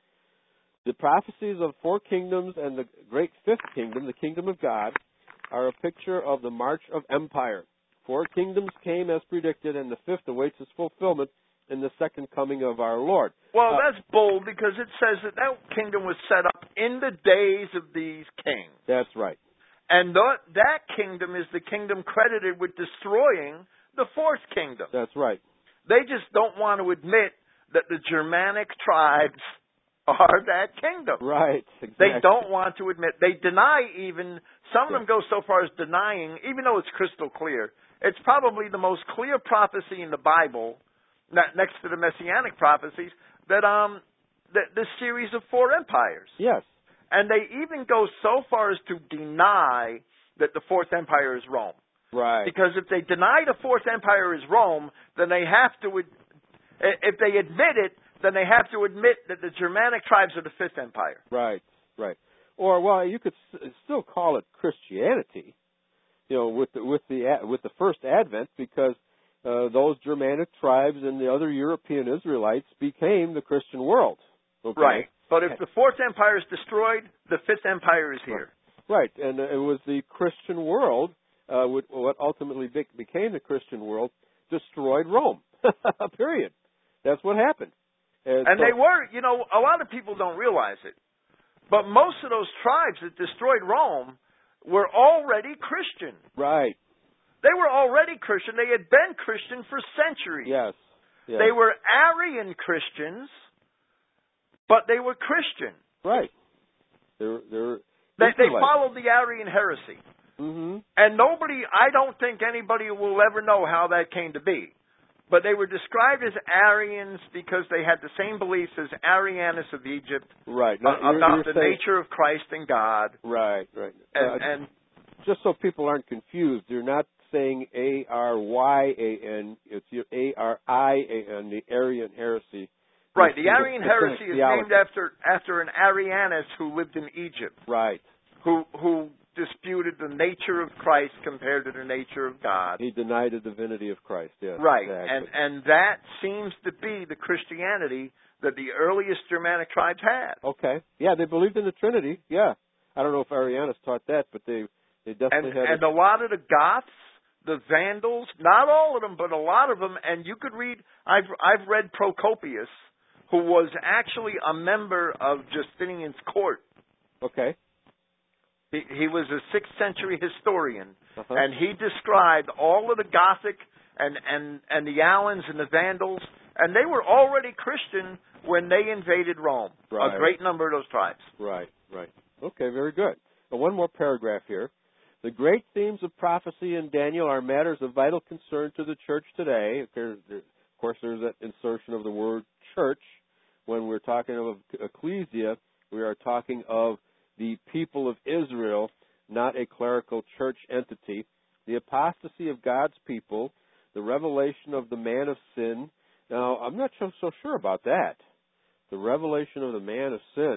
The prophecies of four kingdoms and the great fifth kingdom, the kingdom of God, are a picture of the march of empire. Four kingdoms came as predicted, and the fifth awaits its fulfillment in the second coming of our Lord. Well, Uh, that's bold because it says that that kingdom was set up in the days of these kings. That's right. And th- that kingdom is the kingdom credited with destroying the fourth kingdom. That's right. They just don't want to admit that the Germanic tribes are that kingdom. Right. Exactly. They don't want to admit. They deny even, some of Yeah. them go so far as denying, even though it's crystal clear, it's probably the most clear prophecy in the Bible, not next to the Messianic prophecies, that um the, the series of four empires. Yes. And they even go so far as to deny that the fourth empire is Rome. Right. Because if they deny the fourth empire is Rome, then they have to, ad- if they admit it, then they have to admit that the Germanic tribes are the fifth empire. Right. Right. Or well, you could s- still call it Christianity, you know, with the with the a- with the first advent, because uh, those Germanic tribes and the other European Israelites became the Christian world. Okay? Right. But if the Fourth Empire is destroyed, the Fifth Empire is here. Right. And uh, it was the Christian world, uh, what ultimately be- became the Christian world, destroyed Rome. Period. That's what happened. And, and so, they were, you know, a lot of people don't realize it, but most of those tribes that destroyed Rome were already Christian. Right. They were already Christian. They had been Christian for centuries. Yes. yes. They were Arian Christians, but they were Christian. Right. They're, they're they, they followed the Arian heresy. Mm-hmm. And nobody, I don't think anybody will ever know how that came to be. But they were described as Arians because they had the same beliefs as Arianus of Egypt. Right. Uh, You're, about you're the saying, nature of Christ and God. Right, right. And, uh, and just so people aren't confused, you're not saying A R Y A N, it's A R I A N, the Arian heresy. Right, the Arian the heresy is theology. named after after an Arianus who lived in Egypt. Right. Who who disputed the nature of Christ compared to the nature of God. He denied the divinity of Christ, yes. Right, exactly. and and that seems to be the Christianity that the earliest Germanic tribes had. Okay. Yeah, they believed in the Trinity, yeah. I don't know if Arianus taught that, but they, they definitely and, had... And a lot of the Goths, the Vandals, not all of them, but a lot of them, and you could read, I've, I've read Procopius, who was actually a member of Justinian's court. Okay. He, he was a sixth century historian, uh-huh. and he described all of the Gothic and, and, and the Alans and the Vandals, and they were already Christian when they invaded Rome, right. a great number of those tribes. Right, right. Okay, very good. Now, one more paragraph here. The great themes of prophecy in Daniel are matters of vital concern to the church today. Of course, there's that insertion of the word church. When we're talking of ecclesia, we are talking of the people of Israel, not a clerical church entity. The apostasy of God's people, the revelation of the man of sin. Now, I'm not so, so sure about that. The revelation of the man of sin.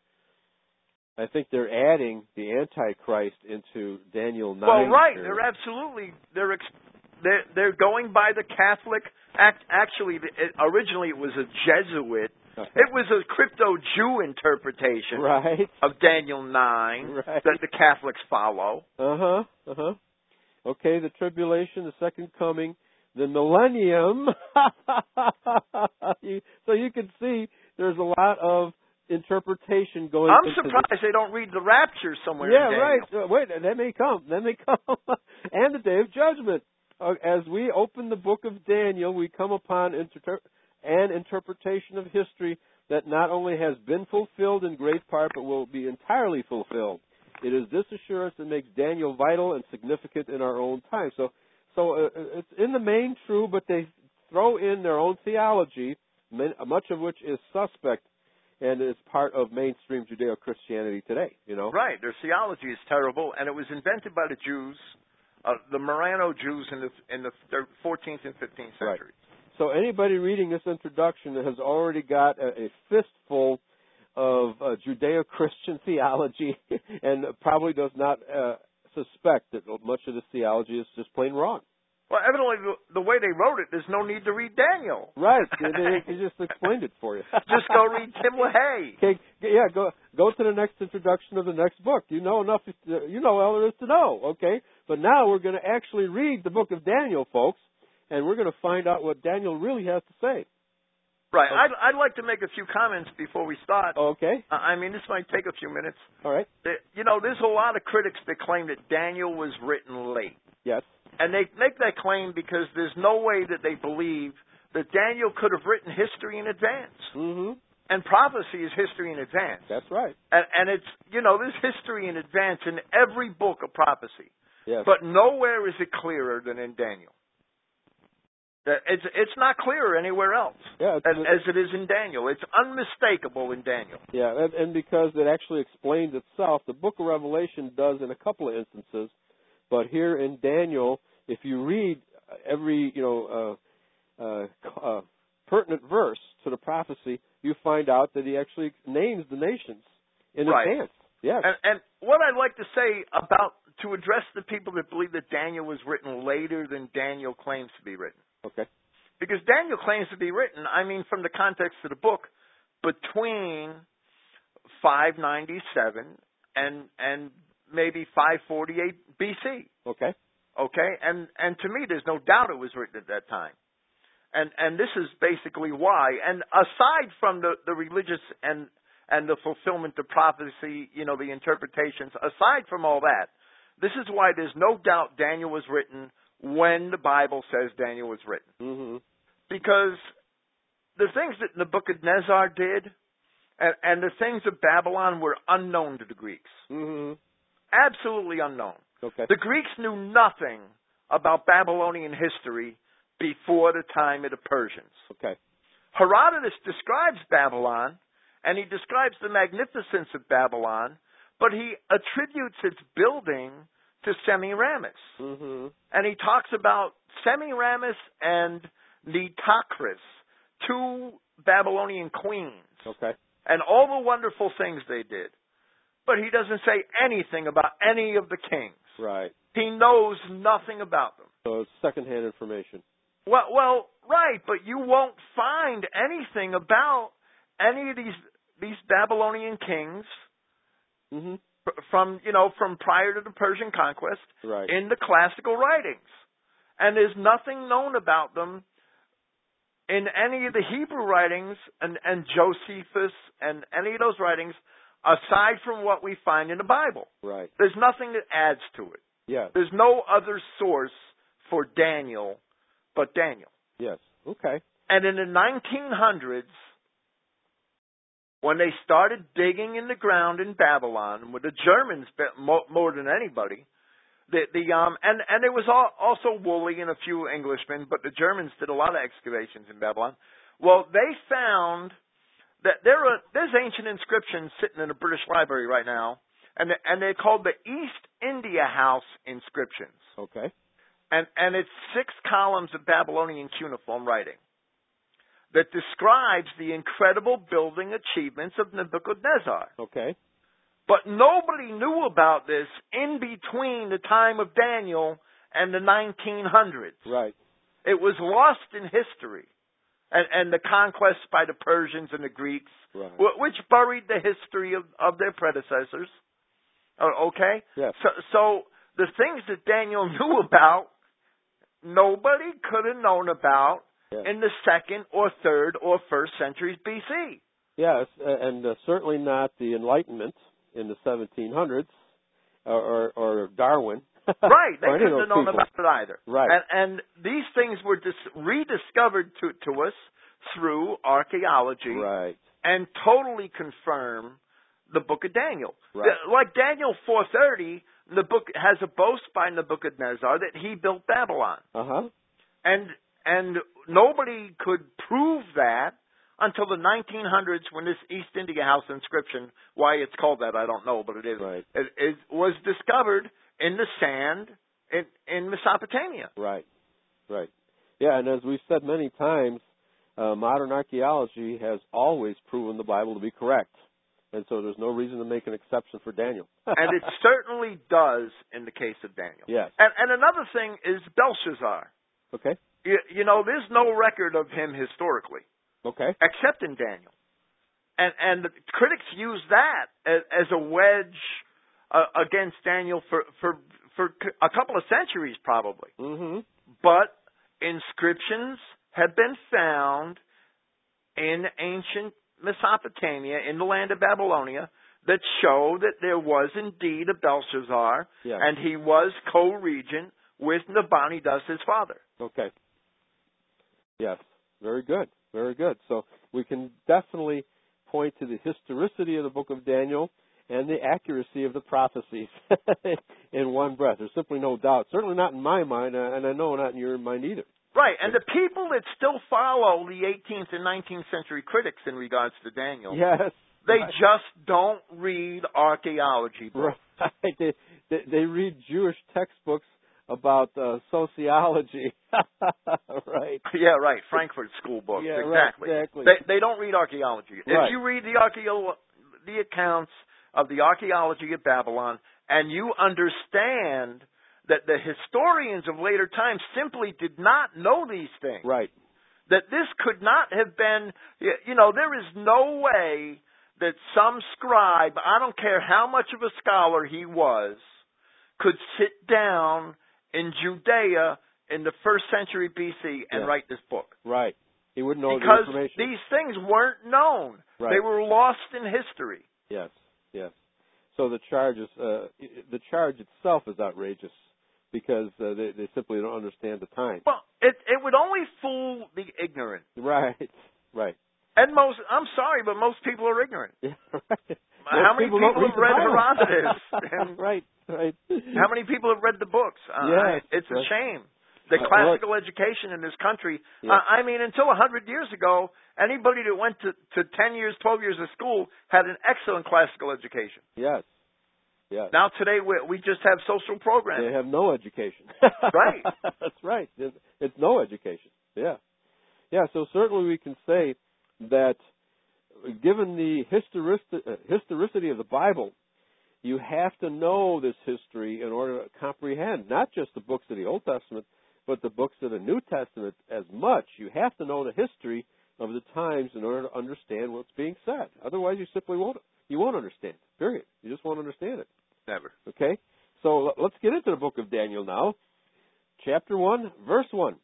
I think they're adding the Antichrist into Daniel nine. Well, right. Here. They're absolutely, they're, they're, they're going by the Catholic, act, actually, it, originally it was a Jesuit. It was a crypto-Jew interpretation right. of Daniel nine right. that the Catholics follow. Uh-huh, uh-huh. Okay, the tribulation, the second coming, the millennium. So you can see there's a lot of interpretation going on. I'm surprised this. They don't read the rapture somewhere yeah, in Daniel. right. Uh, wait, that may come. That may come. And the day of judgment. Uh, as we open the book of Daniel, we come upon inter- an interpretation of history that not only has been fulfilled in great part, but will be entirely fulfilled. It is this assurance that makes Daniel vital and significant in our own time. So, so uh, it's in the main true, but they throw in their own theology, much of which is suspect, and is part of mainstream Judeo-Christianity today. You know, right? Their theology is terrible, and it was invented by the Jews, uh, the Marrano Jews in the in the fourteenth and fifteenth centuries. Right. So anybody reading this introduction has already got a, a fistful of uh, Judeo-Christian theology, and probably does not uh, suspect that much of this theology is just plain wrong. Well, evidently, the, the way they wrote it, there's no need to read Daniel. Right. They, they just explained it for you. Just go read Tim LaHaye. Okay. Yeah. Go go to the next introduction of the next book. You know enough. You know all there is to know. Okay. But now we're going to actually read the book of Daniel, folks, and we're going to find out what Daniel really has to say. Right. Okay. I'd, I'd like to make a few comments before we start. Okay. Uh, I mean, this might take a few minutes. All right. You know, there's a lot of critics that claim that Daniel was written late. Yes. And they make that claim because there's no way that they believe that Daniel could have written history in advance. Mm-hmm. And prophecy is history in advance. That's right. And, and it's, you know, there's history in advance in every book of prophecy. Yes. But nowhere is it clearer than in Daniel. It's it's not clearer anywhere else yeah, as, as it is in Daniel. It's unmistakable in Daniel. Yeah, and, and because it actually explains itself, the book of Revelation does in a couple of instances. But here in Daniel, if you read every, you know, uh, uh, uh, pertinent verse to the prophecy, you find out that he actually names the nations in right. advance. Yes. And, and what I'd like to say about, to address the people that believe that Daniel was written later than Daniel claims to be written. Okay. Because Daniel claims to be written, I mean, from the context of the book, between five ninety-seven and and maybe five forty-eight B C. Okay. Okay? And and to me, there's no doubt it was written at that time. And and this is basically why. And aside from the, the religious and and the fulfillment of prophecy, you know, the interpretations, aside from all that, this is why there's no doubt Daniel was written when the Bible says Daniel was written. Mm-hmm. Because the things that Nebuchadnezzar did and, and the things of Babylon were unknown to the Greeks. Mm-hmm. Absolutely unknown. Okay. The Greeks knew nothing about Babylonian history before the time of the Persians. Okay. Herodotus describes Babylon, and he describes the magnificence of Babylon, but he attributes its building to Semiramis. Mm-hmm. And he talks about Semiramis and Nitocris, two Babylonian queens, Okay. and all the wonderful things they did. But he doesn't say anything about any of the kings. Right. He knows nothing about them. So it's secondhand information. Well, well, right, but you won't find anything about any of these these Babylonian kings Mm-hmm. from, you know, from prior to the Persian conquest Right. in the classical writings. And there's nothing known about them in any of the Hebrew writings and, and Josephus and any of those writings aside from what we find in the Bible. Right. There's nothing that adds to it. Yes. There's no other source for Daniel but Daniel. Yes. Okay. And in the nineteen hundreds, when they started digging in the ground in Babylon, with the Germans more, more than anybody, the the um and and there was all, also Woolley and a few Englishmen, but the Germans did a lot of excavations in Babylon. Well, they found that there are there's ancient inscriptions sitting in the British Library right now, and and they're called the East India House inscriptions. Okay. And and it's six columns of Babylonian cuneiform writing that describes the incredible building achievements of Nebuchadnezzar. Okay. But nobody knew about this in between the time of Daniel and the nineteen hundreds. Right. It was lost in history. And, and the conquests by the Persians and the Greeks, Right. which buried the history of, of their predecessors. Uh, okay? Yes. So, so the things that Daniel knew about, nobody could have known about Yes. in the second or third or first centuries B C. Yes, and uh, certainly not the Enlightenment in the seventeen hundreds or, or, or Darwin. Right, they or any of couldn't have those known people. about it either. Right. And, and these things were dis- rediscovered to, to us through archaeology Right. and totally confirm the book of Daniel. Right. The- like Daniel four thirty, the book has a boast by Nebuchadnezzar that he built Babylon. Uh-huh. And and nobody could prove that until the nineteen hundreds when this East India House inscription, why it's called that, I don't know, but it is, Right. it, it was discovered in the sand in, in Mesopotamia. Right. Right. Yeah, and as we've said many times, uh, modern archaeology has always proven the Bible to be correct. And so there's no reason to make an exception for Daniel. And it certainly does in the case of Daniel. Yes. And, and another thing is Belshazzar. Okay. You, you know, there's no record of him historically, Okay. except in Daniel. And and the critics use that as, as a wedge uh, against Daniel for, for for a couple of centuries probably. Mm-hmm. But inscriptions have been found in ancient Mesopotamia, in the land of Babylonia, that show that there was indeed a Belshazzar, Yes. and he was co-regent with Nabonidus, his father. Okay. Yes. Very good. Very good. So we can definitely point to the historicity of the book of Daniel and the accuracy of the prophecies in one breath. There's simply no doubt. Certainly not in my mind, uh, and I know not in your mind either. Right, and the people that still follow the eighteenth and nineteenth century critics in regards to Daniel, Yes. they right. just don't read archaeology books. Right. They, they, they read Jewish textbooks about uh, sociology. Right. Yeah, right. Frankfurt School books. Yeah, exactly. right, exactly. They, they don't read archaeology. Right. If you read the archeo- the accounts of the archaeology of Babylon, and you understand that the historians of later times simply did not know these things. Right. That this could not have been, you know, there is no way that some scribe, I don't care how much of a scholar he was, could sit down in Judea in the first century B C and yeah. write this book. Right. He wouldn't know because the information. these things weren't known. Right. They were lost in history. Yes, yes. So the charge is, uh, the charge itself is outrageous because uh, they, they simply don't understand the time. Well, it it would only fool the ignorant. Right, right. And most, I'm sorry, but most people are ignorant. Yeah, right. How Most many people, people, don't have read read the Bible. Herodotus? Right, right. How many people have read the books? Uh, Yes, I, it's right. a shame. The Uh, classical look, education in this country, yeah. uh, I mean, until a hundred years ago, anybody that went to, to ten years, twelve years of school had an excellent classical education. Yes, yes. Now today we, we just have social programming. They have no education. Right. That's right. It's, it's no education. Yeah. Yeah, so certainly we can say that given the historici- uh, historicity of the Bible, you have to know this history in order to comprehend not just the books of the Old Testament, but the books of the New Testament as much. You have to know the history of the times in order to understand what's being said. Otherwise, you simply won't. You won't understand. Period. You just won't understand it. Never. Okay. So let's get into the book of Daniel now. Chapter one, verse one.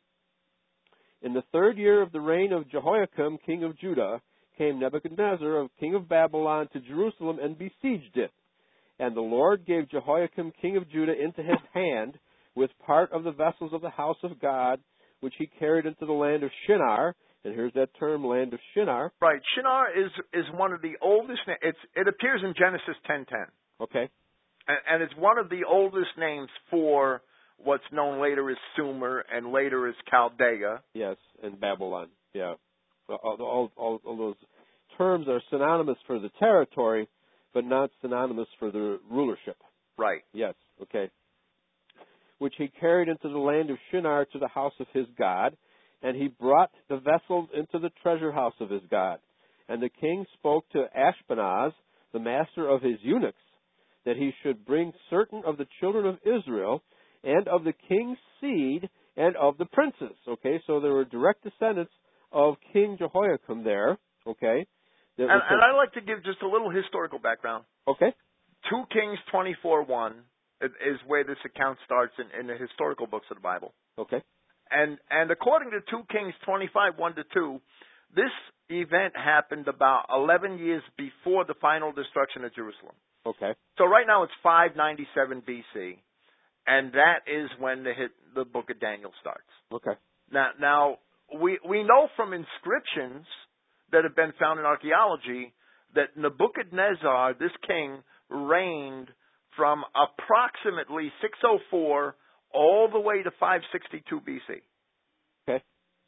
In the third year of the reign of Jehoiakim, king of Judah, came Nebuchadnezzar, king of Babylon, to Jerusalem and besieged it. And the Lord gave Jehoiakim, king of Judah, into his hand with part of the vessels of the house of God, which he carried into the land of Shinar. And here's that term, land of Shinar. Right. Shinar is is one of the oldest. Na- it's it appears in Genesis ten ten. Okay. And, and it's one of the oldest names for what's known later as Sumer and later as Chaldea. Yes, and Babylon. Yeah. All, all, all, all those terms are synonymous for the territory, but not synonymous for the rulership. Right. Yes, okay. Which he carried into the land of Shinar to the house of his God, and he brought the vessels into the treasure house of his God. And the king spoke to Ashpenaz, the master of his eunuchs, that he should bring certain of the children of Israel and of the king's seed and of the princes. Okay, so there were direct descendants of King Jehoiakim there. Okay. And, and I'd like to give just a little historical background. Okay. two Kings twenty-four one is where this account starts in, in the historical books of the Bible. Okay. And and according to two Kings twenty-five one to two, this event happened about eleven years before the final destruction of Jerusalem. Okay. So right now it's five ninety-seven B C, and that is when the hit, the book of Daniel starts. Okay. Now now we we know from inscriptions that have been found in archaeology that Nebuchadnezzar, this king, reigned from approximately six oh four all the way to five sixty-two B C. Okay.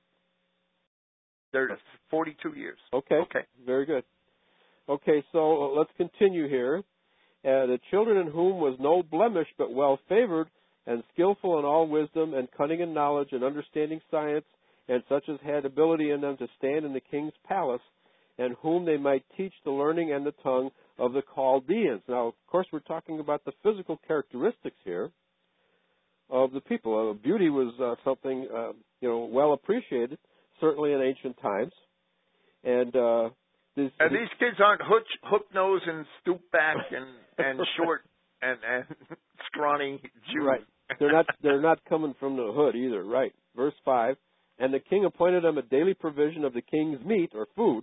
There's forty-two years. Okay. Okay. Very good. Okay, so let's continue here. Uh, the children in whom was no blemish, but well favored, and skillful in all wisdom, and cunning in knowledge, and understanding science, and such as had ability in them to stand in the king's palace, and whom they might teach the learning and the tongue of the Chaldeans. Now, of course, we're talking about the physical characteristics here of the people. Uh, beauty was uh, something, uh, you know, well appreciated, certainly in ancient times. And uh, this, And these kids aren't hook, hook nose and stoop back and, and short and, and scrawny Jews. Right. They're not they're not coming from the hood either. Right. Verse five. And the king appointed them a daily provision of the king's meat or food,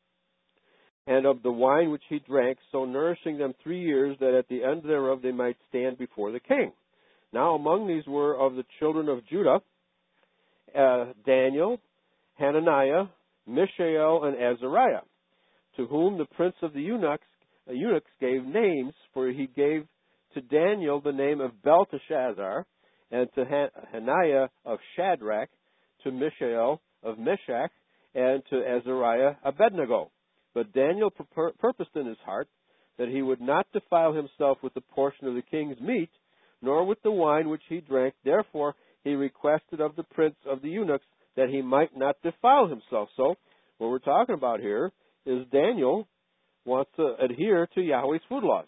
and of the wine which he drank, so nourishing them three years, that at the end thereof they might stand before the king. Now among these were of the children of Judah, uh, Daniel, Hananiah, Mishael, and Azariah, to whom the prince of the eunuchs, uh, eunuchs gave names, for he gave to Daniel the name of Belteshazzar, and to Han- Hananiah of Shadrach, to Mishael of Meshach, and to Azariah Abednego. But Daniel pur- purposed in his heart that he would not defile himself with the portion of the king's meat, nor with the wine which he drank. Therefore he requested of the prince of the eunuchs that he might not defile himself. So what we're talking about here is Daniel wants to adhere to Yahweh's food laws.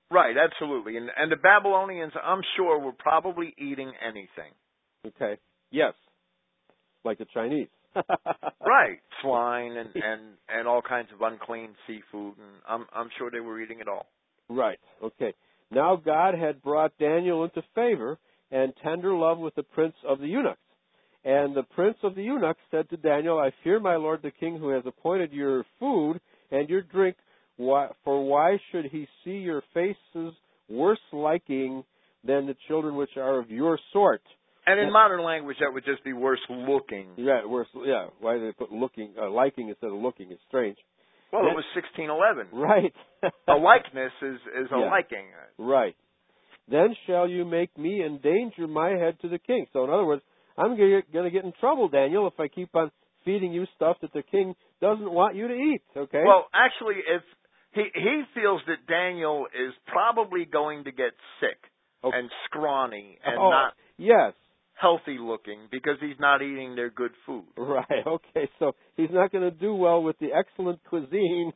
Right, absolutely. And, and the Babylonians, I'm sure, were probably eating anything. Okay. Yes. Like the Chinese. Right. Swine and, and, and all kinds of unclean seafood. And I'm, I'm sure they were eating it all. Right. Okay. Now God had brought Daniel into favor and tender love with the prince of the eunuchs. And the prince of the eunuchs said to Daniel, I fear my lord the king who has appointed your food and your drink, why, for why should he see your faces worse liking than the children which are of your sort? And in modern language, that would just be worse looking. Yeah, worse. Yeah, why did they put looking, uh, liking instead of looking? It's strange. Well, That, it was sixteen eleven. Right. A likeness is, is a yeah. liking. Right. Then shall you make me endanger my head to the king. So in other words, I'm going to get in trouble, Daniel, if I keep on feeding you stuff that the king doesn't want you to eat, okay? Well, actually, if he, he feels that Daniel is probably going to get sick okay. and scrawny and oh, not yes. healthy looking because he's not eating their good food. Right, okay. So he's not going to do well with the excellent cuisine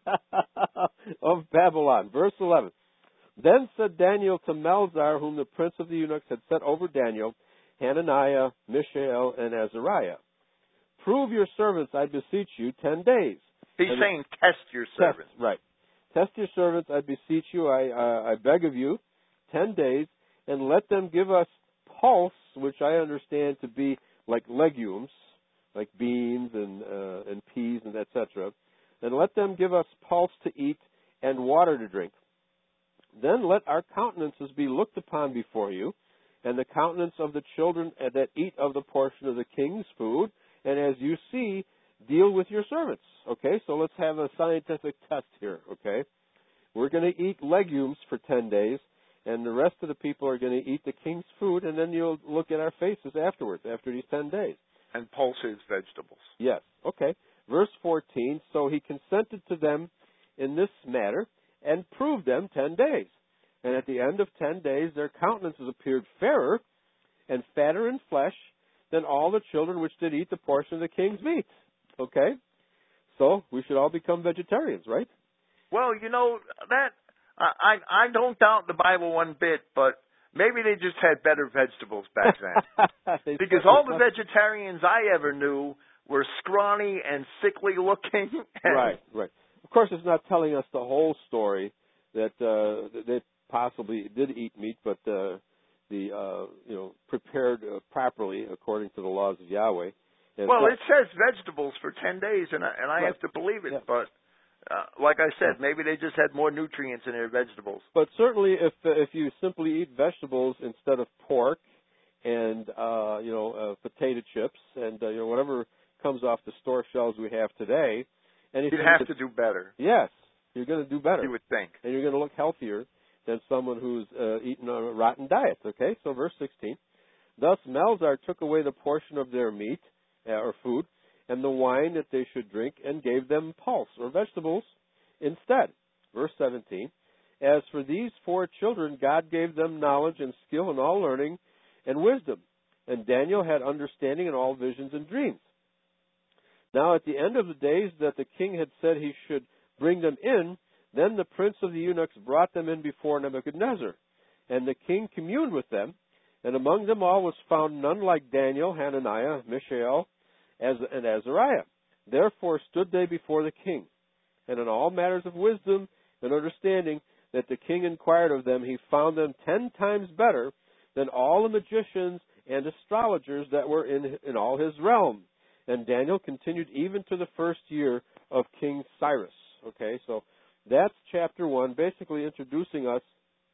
of Babylon. Verse eleven. Then said Daniel to Melzar, whom the prince of the eunuchs had set over Daniel, Hananiah, Mishael, and Azariah, prove your servants, I beseech you, ten days. He's and saying test your servants. Test, right. Test your servants, I beseech you, I, uh, I beg of you, ten days, and let them give us pulse, which I understand to be like legumes, like beans and uh, and peas and et cetera, and let them give us pulse to eat and water to drink. Then let our countenances be looked upon before you, and the countenance of the children that eat of the portion of the king's food, and as you see, deal with your servants. Okay, so let's have a scientific test here, okay? We're going to eat legumes for ten days, and the rest of the people are going to eat the king's food, and then you'll look at our faces afterwards, after these ten days. And pulse his vegetables. Yes, okay. Verse fourteen, so he consented to them in this matter, and proved them ten days. And at the end of ten days, their countenances appeared fairer and fatter in flesh than all the children which did eat the portion of the king's meat. Okay? So, we should all become vegetarians, right? Well, you know, that, I, I, I don't doubt the Bible one bit, but maybe they just had better vegetables back then. Because all the vegetarians I ever knew were scrawny and sickly looking. And right, right. Of course, it's not telling us the whole story that uh, they possibly did eat meat, but uh, the uh, you know prepared uh, properly according to the laws of Yahweh. And well, so, it says vegetables for ten days, and I, and I right. have to believe it. Yeah. But uh, like I said, maybe they just had more nutrients in their vegetables. But certainly, if uh, if you simply eat vegetables instead of pork and uh, you know uh, potato chips and uh, you know whatever comes off the store shelves we have today. You'd have to do better. Yes, you're going to do better. You would think. And you're going to look healthier than someone who's uh, eaten a rotten diet. Okay, so verse sixteen. Thus Melzar took away the portion of their meat, uh, or food, and the wine that they should drink, and gave them pulse, or vegetables, instead. Verse seventeen. As for these four children, God gave them knowledge and skill in all learning and wisdom. And Daniel had understanding in all visions and dreams. Now at the end of the days that the king had said he should bring them in, then the prince of the eunuchs brought them in before Nebuchadnezzar. And the king communed with them, and among them all was found none like Daniel, Hananiah, Mishael, and Azariah. Therefore stood they before the king. And in all matters of wisdom and understanding that the king inquired of them, he found them ten times better than all the magicians and astrologers that were in, in all his realm. And Daniel continued even to the first year of King Cyrus. Okay, so that's chapter one, basically introducing us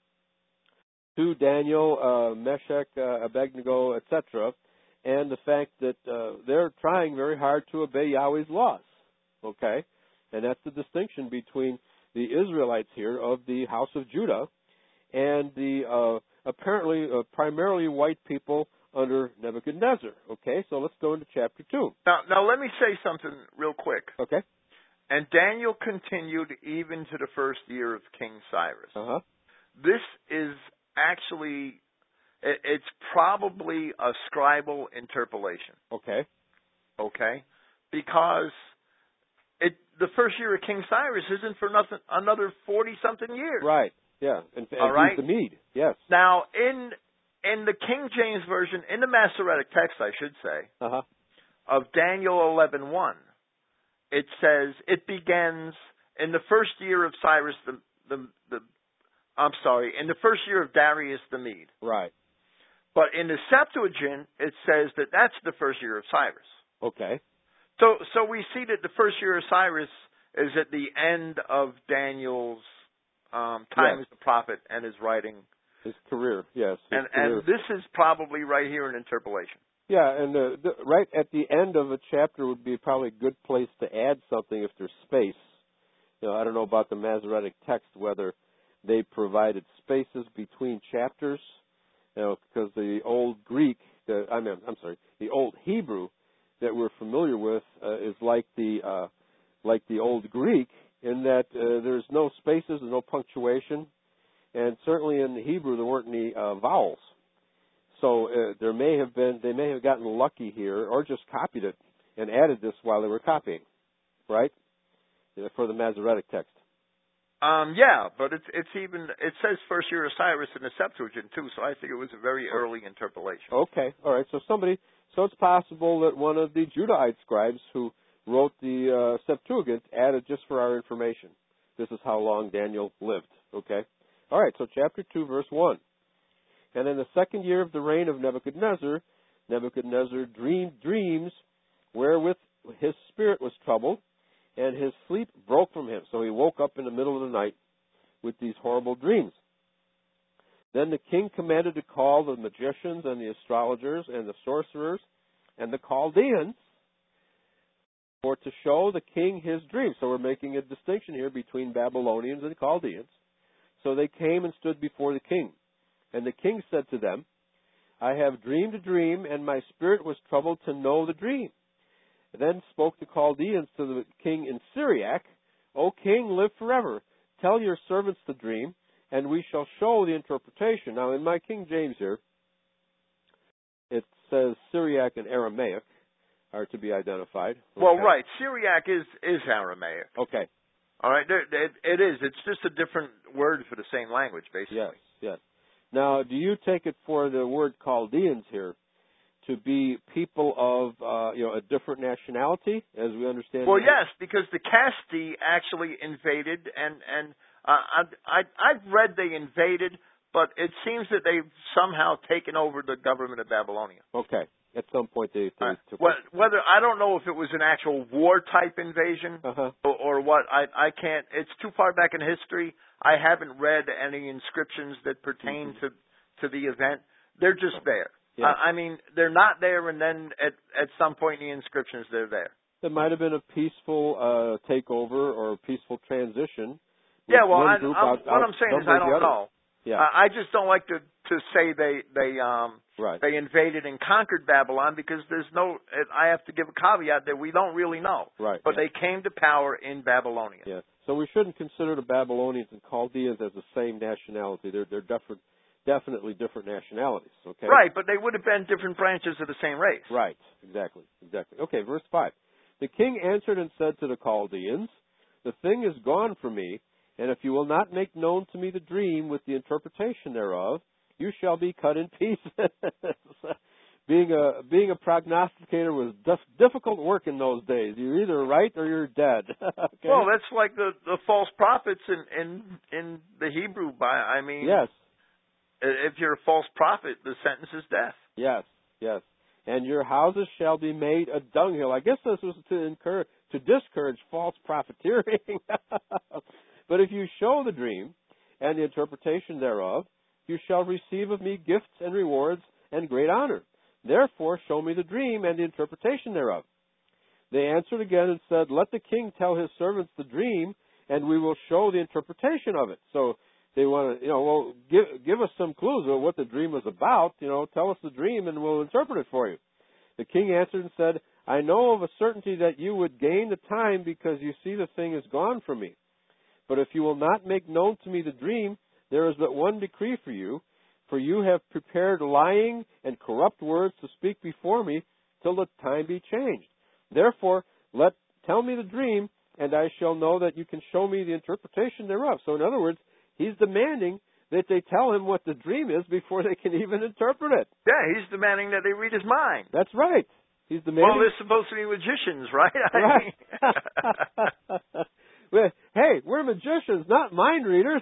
to Daniel, uh, Meshach, uh, Abednego, et cetera, and the fact that uh, they're trying very hard to obey Yahweh's laws. Okay, and that's the distinction between the Israelites here of the house of Judah and the uh, apparently uh, primarily white people under Nebuchadnezzar. Okay, so let's go into chapter two. Now, now let me say something real quick. Okay. And Daniel continued even to the first year of King Cyrus. Uh-huh. This is actually, it, it's probably a scribal interpolation. Okay. Okay? Because it the first year of King Cyrus isn't for nothing another forty-something years. Right. Yeah, and, and All right? he's the Mede, yes. Now, in in the King James Version, in the Masoretic text, I should say, uh-huh. of Daniel eleven one, it says, it begins in the first year of Cyrus the, the, the I'm sorry, in the first year of Darius the Mede. Right. But in the Septuagint, it says that that's the first year of Cyrus. Okay. So, so we see that the first year of Cyrus is at the end of Daniel's um, time yes. as a prophet and his writing. His career, yes. His And, career. and this is probably right here in interpolation. Yeah, and uh, the, right at the end of a chapter would be probably a good place to add something if there's space. You know, I don't know about the Masoretic text, whether they provided spaces between chapters, you know, because the old Greek, the, I mean, I'm sorry, the old Hebrew that we're familiar with uh, is like the uh, like the old Greek in that uh, there's no spaces and no punctuation, and certainly in the Hebrew there weren't any uh, vowels. So uh, there may have been they may have gotten lucky here, or just copied it and added this while they were copying, right? Yeah, for the Masoretic text. Um, yeah, but it's it's even it says first year of Cyrus in the Septuagint too, so I think it was a very early interpolation. Okay, all right. So somebody, so it's possible that one of the Judahite scribes who wrote the uh, Septuagint added just for our information. This is how long Daniel lived. Okay, all right. So chapter two, verse one. And in the second year of the reign of Nebuchadnezzar, Nebuchadnezzar dreamed dreams wherewith his spirit was troubled, and his sleep broke from him. So he woke up in the middle of the night with these horrible dreams. Then the king commanded to call the magicians and the astrologers and the sorcerers and the Chaldeans for to show the king his dreams. So we're making a distinction here between Babylonians and Chaldeans. So they came and stood before the king. And the king said to them, I have dreamed a dream, and my spirit was troubled to know the dream. Then spoke the Chaldeans to the king in Syriac, O king, live forever. Tell your servants the dream, and we shall show the interpretation. Now, in my King James here, it says Syriac and Aramaic are to be identified. Okay. Well, right. Syriac is, is Aramaic. Okay. All right. It, it is. It's just a different word for the same language, basically. Yes, yes. Now, do you take it for the word Chaldeans here to be people of, uh, you know, a different nationality, as we understand? Well, it? yes, because the Casti actually invaded, and and uh, I, I I've read they invaded, but it seems that they've somehow taken over the government of Babylonia. Okay, at some point they, they uh, took well, whether I don't know if it was an actual war type invasion uh-huh. or, or what. I I can't. It's too far back in history. I haven't read any inscriptions that pertain mm-hmm. to to the event. They're just there. Yeah. Uh, I mean, they're not there, and then at at some point in the inscriptions, they're there. It might have been a peaceful uh, takeover or a peaceful transition. Yeah, well, I, I'm, out, what I'm saying is I don't know. Yeah. I, I just don't like to to say they they um right. they invaded and conquered Babylon, because there's no. I have to give a caveat that we don't really know. Right. But yeah. they came to power in Babylonia. Yeah. So we shouldn't consider the Babylonians and Chaldeans as the same nationality. They're they're different. Definitely different nationalities, okay? Right, but they would have been different branches of the same race. Right, exactly, exactly. Okay, verse five. The king answered and said to the Chaldeans, the thing is gone from me, and if you will not make known to me the dream with the interpretation thereof, you shall be cut in pieces. being a being a prognosticator was dif- difficult work in those days. You're either right or you're dead. Okay? Well, that's like the, the false prophets in, in in the Hebrew. By I mean, yes. If you're a false prophet, the sentence is death. Yes, yes. And your houses shall be made a dunghill. I guess this was to encourage, to discourage false profiteering. But if you show the dream and the interpretation thereof, you shall receive of me gifts and rewards and great honor. Therefore show me the dream and the interpretation thereof. They answered again and said, let the king tell his servants the dream, and we will show the interpretation of it. So they want to, you know, well, give give us some clues of what the dream was about. You know, tell us the dream and we'll interpret it for you. The king answered and said, I know of a certainty that you would gain the time because you see the thing is gone from me. But if you will not make known to me the dream, there is but one decree for you, for you have prepared lying and corrupt words to speak before me till the time be changed. Therefore, let tell me the dream, and I shall know that you can show me the interpretation thereof. So in other words, He's demanding that they tell him what the dream is before they can even interpret it. Yeah, he's demanding that they read his mind. That's right. He's demanding. Well, they're supposed to be magicians, right? Right. Well, hey, we're magicians, not mind readers.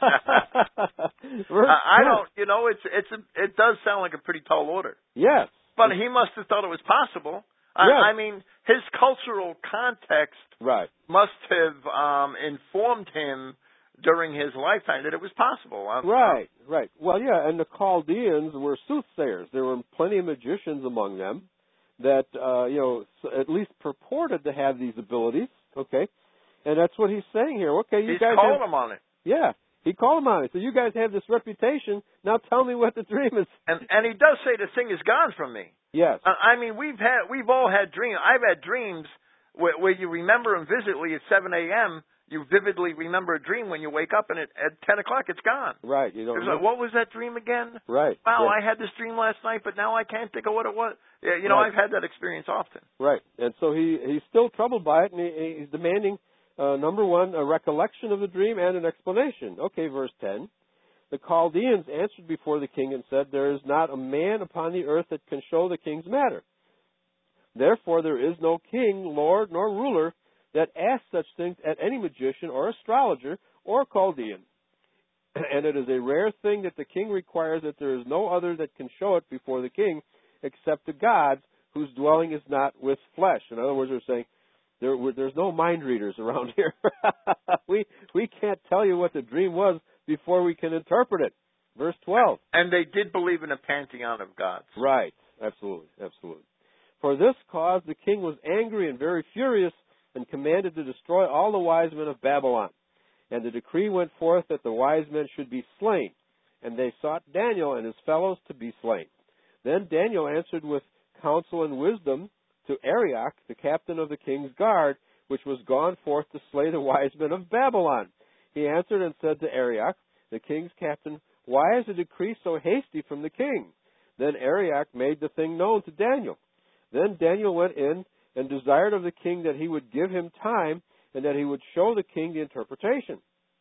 I, I don't. You know, it's it's a, it does sound like a pretty tall order. Yes. But he must have thought it was possible. I, Yes. I mean, his cultural context Right. must have um, informed him during his lifetime that it was possible. Um, Right, right. Well, yeah, and the Chaldeans were soothsayers. There were plenty of magicians among them that, uh, you know, at least purported to have these abilities, okay? And that's what he's saying here. Okay, you he's guys called have, him on it. Yeah, he called him on it. So you guys have this reputation. Now tell me what the dream is. And and he does say the thing is gone from me. Yes. Uh, I mean, we've had we've all had dreams. I've had dreams where, where you remember them vividly at seven a.m. You vividly remember a dream when you wake up, and at, at ten o'clock it's gone. Right. You don't. It's like, what was that dream again? Right. Wow, right. I had this dream last night, but now I can't think of what it was. Yeah, you know, Right. I've had that experience often. Right. And so he he's still troubled by it, and he, he's demanding, uh, number one, a recollection of the dream and an explanation. Okay, verse ten. The Chaldeans answered before the king and said, there is not a man upon the earth that can show the king's matter. Therefore there is no king, lord, nor ruler that asks such things at any magician or astrologer or Chaldean. And it is a rare thing that the king requires that there is no other that can show it before the king except the gods whose dwelling is not with flesh. In other words, they're saying, there, there's no mind readers around here. we we can't tell you what the dream was before we can interpret it. Verse twelve. And they did believe in a pantheon of gods. Right. Absolutely. Absolutely. For this cause the king was angry and very furious and commanded to destroy all the wise men of Babylon. And the decree went forth that the wise men should be slain. And they sought Daniel and his fellows to be slain. Then Daniel answered with counsel and wisdom to Arioch, the captain of the king's guard, which was gone forth to slay the wise men of Babylon. He answered and said to Arioch, the king's captain, why is a decree so hasty from the king? Then Arioch made the thing known to Daniel. Then Daniel went in and desired of the king that he would give him time and that he would show the king the interpretation.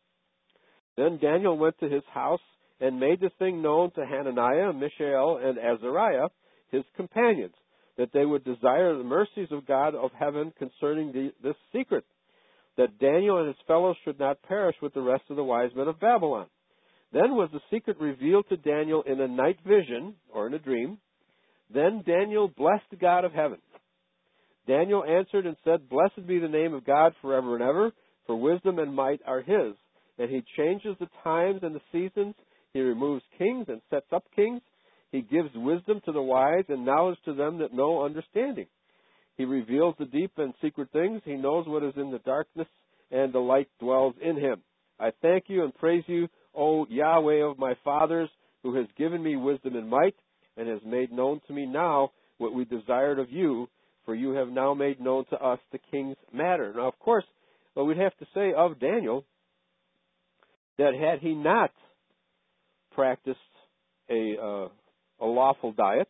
Then Daniel went to his house and made the thing known to Hananiah, Mishael, and Azariah, his companions, that they would desire the mercies of God of heaven concerning the, this secret, that Daniel and his fellows should not perish with the rest of the wise men of Babylon. Then was the secret revealed to Daniel in a night vision, or in a dream. Then Daniel blessed the God of heaven. Daniel answered and said, blessed be the name of God forever and ever, for wisdom and might are his. And he changes the times and the seasons. He removes kings and sets up kings. He gives wisdom to the wise and knowledge to them that know understanding. He reveals the deep and secret things. He knows what is in the darkness, and the light dwells in him. I thank you and praise you, O Yahweh of my fathers, who has given me wisdom and might, and has made known to me now what we desired of you, for you have now made known to us the king's matter. Now, of course, well, we'd have to say of Daniel that had he not practiced a uh, a lawful diet,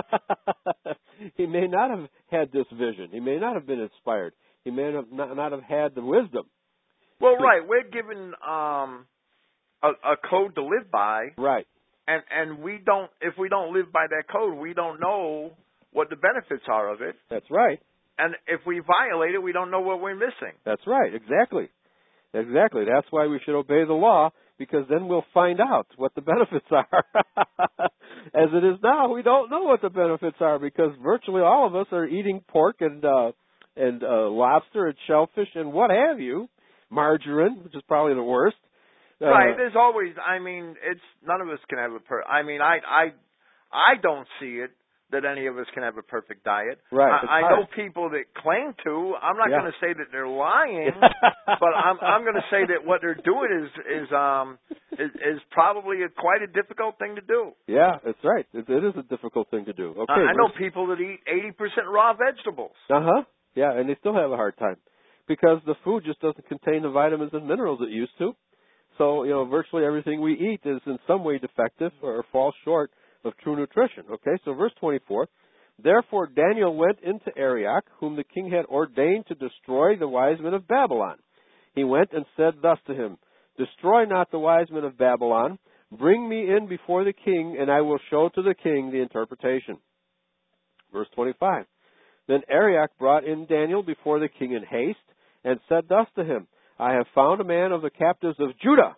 he may not have had this vision. He may not have been inspired. He may have not, not have had the wisdom. Well, right. We're given um, a, a code to live by. Right. And and we don't, if we don't live by that code, we don't know what the benefits are of it. That's right. And if we violate it, we don't know what we're missing. That's right. Exactly. Exactly. That's why we should obey the law, because then we'll find out what the benefits are. As it is now, we don't know what the benefits are, because virtually all of us are eating pork and uh, and uh, lobster and shellfish and what have you, margarine, which is probably the worst. Uh, Right. There's always. I mean, it's none of us can have a. Per- I mean, I I I don't see it that any of us can have a perfect diet. Right. I, I know people that claim to. I'm not Yeah. going to say that they're lying, but I'm I'm going to say that what they're doing is is um is, is probably a, quite a difficult thing to do. Yeah, that's right. It, it is a difficult thing to do. Okay. I, I know people that eat eighty percent raw vegetables. Uh huh. Yeah, and they still have a hard time because the food just doesn't contain the vitamins and minerals it used to. So, you know, virtually everything we eat is in some way defective or falls short of true nutrition. Okay, so verse twenty-four. Therefore Daniel went into Arioch, whom the king had ordained to destroy the wise men of Babylon. He went and said thus to him, Destroy not the wise men of Babylon. Bring me in before the king, and I will show to the king the interpretation. Verse twenty-five. Then Arioch brought in Daniel before the king in haste, and said thus to him, I have found a man of the captives of Judah.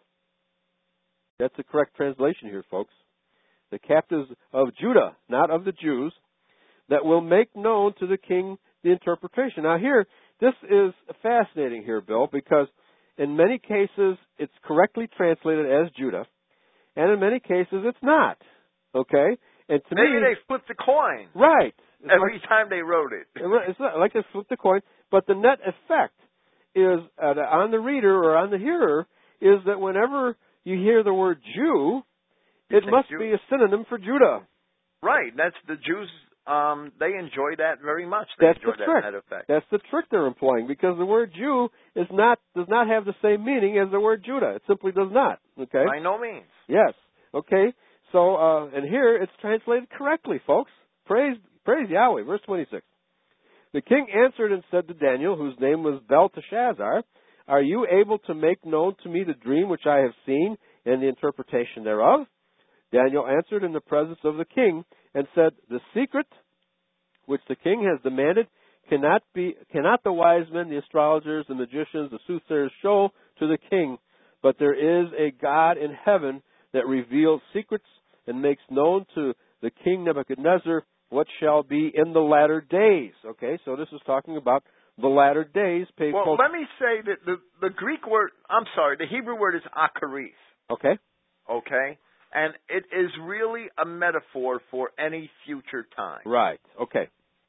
That's the correct translation here, folks. The captives of Judah, not of the Jews, that will make known to the king the interpretation. Now here, this is fascinating here, Bill, because in many cases it's correctly translated as Judah, and in many cases it's not. Okay? And to Maybe me, they flipped the coin. Right. It's Every like, time they wrote it. It's not like they flipped the coin, but the net effect is uh, on the reader or on the hearer is that whenever you hear the word Jew, You it think must Jew- be a synonym for Judah. Right. That's the Jews. Um, they enjoy that very much. They That's enjoy the that trick. net effect. That's the trick they're employing, because the word Jew is not does not have the same meaning as the word Judah. It simply does not. Okay. By no means. Yes. Okay. So, uh, and here it's translated correctly, folks. Praise, praise Yahweh. Verse twenty-six. The king answered and said to Daniel, whose name was Belteshazzar, Are you able to make known to me the dream which I have seen and the interpretation thereof? Daniel answered in the presence of the king and said, The secret which the king has demanded cannot be, cannot the wise men, the astrologers, the magicians, the soothsayers show to the king, but there is a God in heaven that reveals secrets and makes known to the king Nebuchadnezzar what shall be in the latter days. Okay, so this is talking about the latter days. Pay Well, close. let me say that the, the Greek word, I'm sorry, the Hebrew word is akaris. Okay. Okay? And it is really a metaphor for any future time. Right. Okay.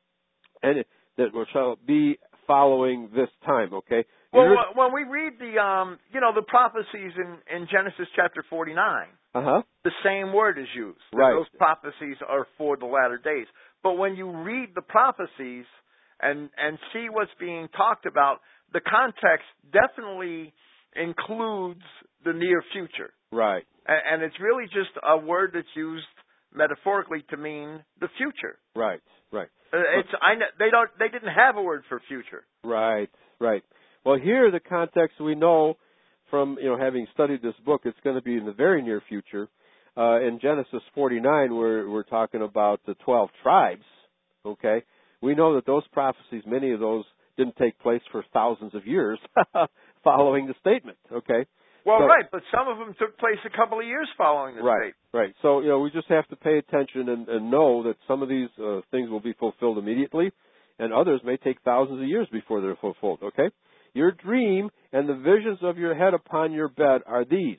And it, that shall be following this time. Okay. Well, You're- wh- when we read the, um, you know, the prophecies in, in Genesis chapter forty-nine, uh-huh. the same word is used. Right. Those prophecies are for the latter days. But when you read the prophecies and and see what's being talked about, the context definitely includes the near future. Right. And, and it's really just a word that's used metaphorically to mean the future. Right. Right. Uh, It's I kn- they don't they didn't have a word for future. Right. Right. Well, here the context we know from, you know, having studied this book, it's going to be in the very near future. Uh, in Genesis forty-nine, we're, we're talking about the twelve tribes, okay? We know that those prophecies, many of those didn't take place for thousands of years following the statement, okay? Well, So- right, but some of them took place a couple of years following the Right, state. right. So, you know, we just have to pay attention and, and know that some of these uh, things will be fulfilled immediately, and others may take thousands of years before they're fulfilled, okay? Your dream and the visions of your head upon your bed are these.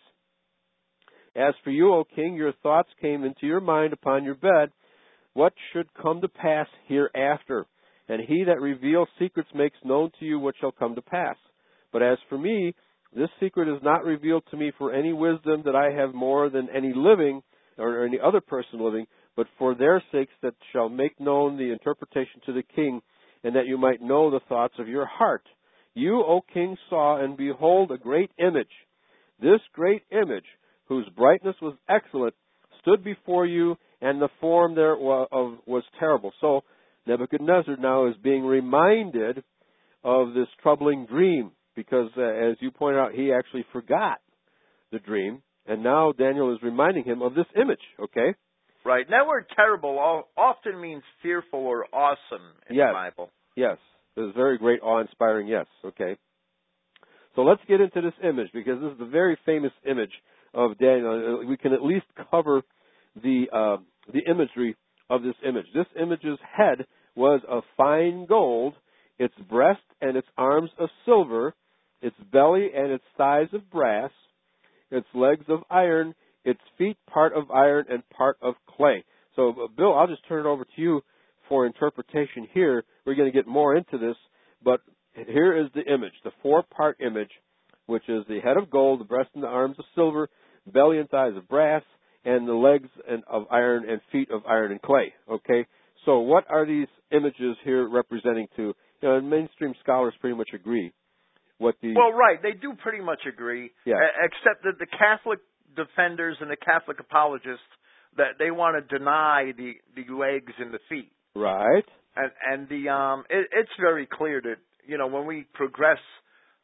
As for you, O king, your thoughts came into your mind upon your bed, what should come to pass hereafter. And he that reveals secrets makes known to you what shall come to pass. But as for me, this secret is not revealed to me for any wisdom that I have more than any living, or any other person living, but for their sakes that shall make known the interpretation to the king, and that you might know the thoughts of your heart. You, O king, saw, and behold, a great image. This great image, whose brightness was excellent, stood before you, and the form thereof was terrible. So Nebuchadnezzar now is being reminded of this troubling dream, because uh, as you pointed out, he actually forgot the dream, and now Daniel is reminding him of this image, okay? Right. That word terrible al- often means fearful or awesome in Yes. the Bible. Yes. It was very great, awe-inspiring, yes, okay? So let's get into this image, because this is a very famous image of Daniel. We can at least cover the uh, the imagery of this image. This image's head was of fine gold, its breast and its arms of silver, its belly and its thighs of brass, its legs of iron, its feet part of iron and part of clay. So, uh, Bill, I'll just turn it over to you for interpretation here. We're going to get more into this, but here is the image, the four-part image, which is the head of gold, the breast and the arms of silver, belly and thighs of brass, and the legs and of iron and feet of iron and clay. Okay? So what are these images here representing to? You know, mainstream scholars pretty much agree what the... Well, right. They do pretty much agree, Yeah. e- except that the Catholic defenders and the Catholic apologists, that they want to deny the, the legs and the feet. Right. And, and the um, it, it's very clear that, you know, when we progress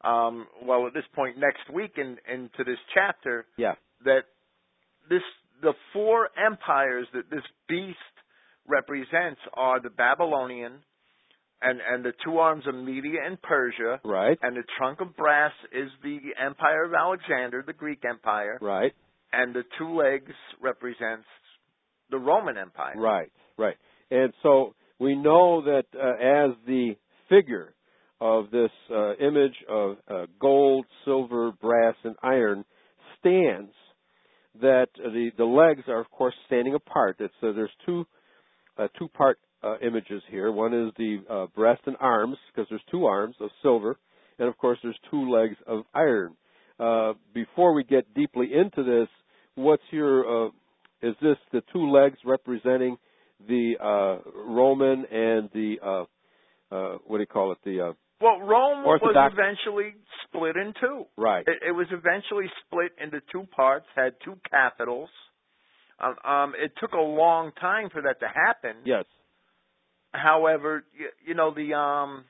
um, well, at this point next week in, into this chapter, Yeah. that this the four empires that this beast represents are the Babylonian, and, and the two arms of Media and Persia, Right. and the trunk of brass is the Empire of Alexander, the Greek Empire, Right. and the two legs represents the Roman Empire. Right. Right. And so we know that uh, as the figure of this uh, image of uh, gold, silver, brass, and iron stands, that the the legs are of course standing apart. It's uh, there's two uh, two part uh, images here. One is the uh, breast and arms, because there's two arms of silver, and of course there's two legs of iron. Uh, before we get deeply into this, what's your uh, is this the two legs representing the uh, Roman and the uh, uh, what do you call it the uh, Well, Rome Orthodox. was eventually split in two. Right. It, it was eventually split into two parts, had two capitals. Um, um, it took a long time for that to happen. Yes. However, you, you know, the um,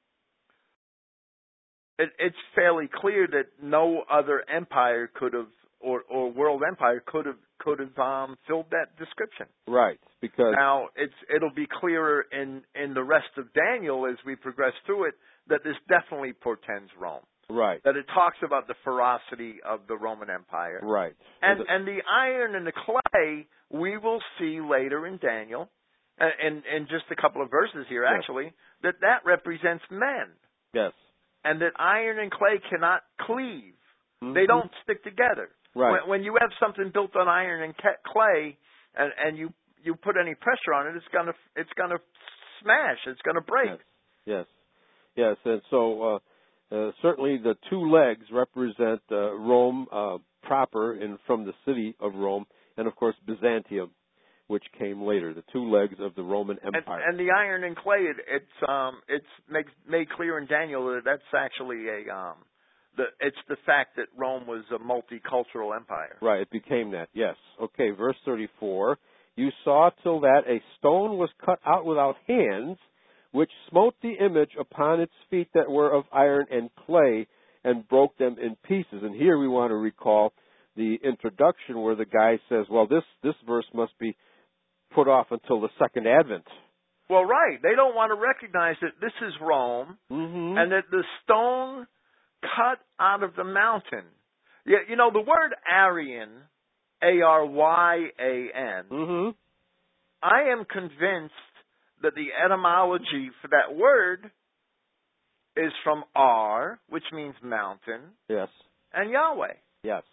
it, it's fairly clear that no other empire could have, or, or world empire could have, could have um, filled that description. Right. Because Now, it's it'll be clearer in in the rest of Daniel as we progress through it that this definitely portends Rome. right. That it talks about the ferocity of the Roman Empire. Right. And and the iron and the clay we will see later in Daniel, and in just a couple of verses here Yes. actually, that that represents men. Yes. And that iron and clay cannot cleave. Mm-hmm. They don't stick together. Right. When, when you have something built on iron and ca- clay, and, and you you put any pressure on it, it's gonna it's gonna smash. It's gonna break. Yes. Yes. Yes. And so uh, uh, certainly the two legs represent uh, Rome uh, proper, and from the city of Rome, and of course Byzantium, which came later. The two legs of the Roman Empire. And, and the iron and clay, it, it's um it's makes made clear in Daniel that that's actually a um the it's the fact that Rome was a multicultural empire. Right, it became that, yes. Okay, verse thirty-four. You saw till that a stone was cut out without hands, which smote the image upon its feet that were of iron and clay, and broke them in pieces. And here we want to recall the introduction where the guy says, well, this, this verse must be put off until the second advent. Well, right. They don't want to recognize that this is Rome, Mm-hmm. and that the stone cut out of the mountain. Yeah, you know, the word Aryan, A R Y A N, Mm-hmm. I am convinced that the etymology for that word is from Ar, which means mountain, Yes. and Yahweh. Yes.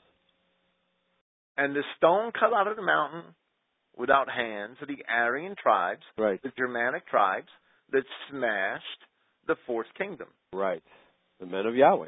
And the stone cut out of the mountain without hands are the Aryan tribes, Right. the Germanic tribes, that smashed the fourth kingdom. Right. The men of Yahweh.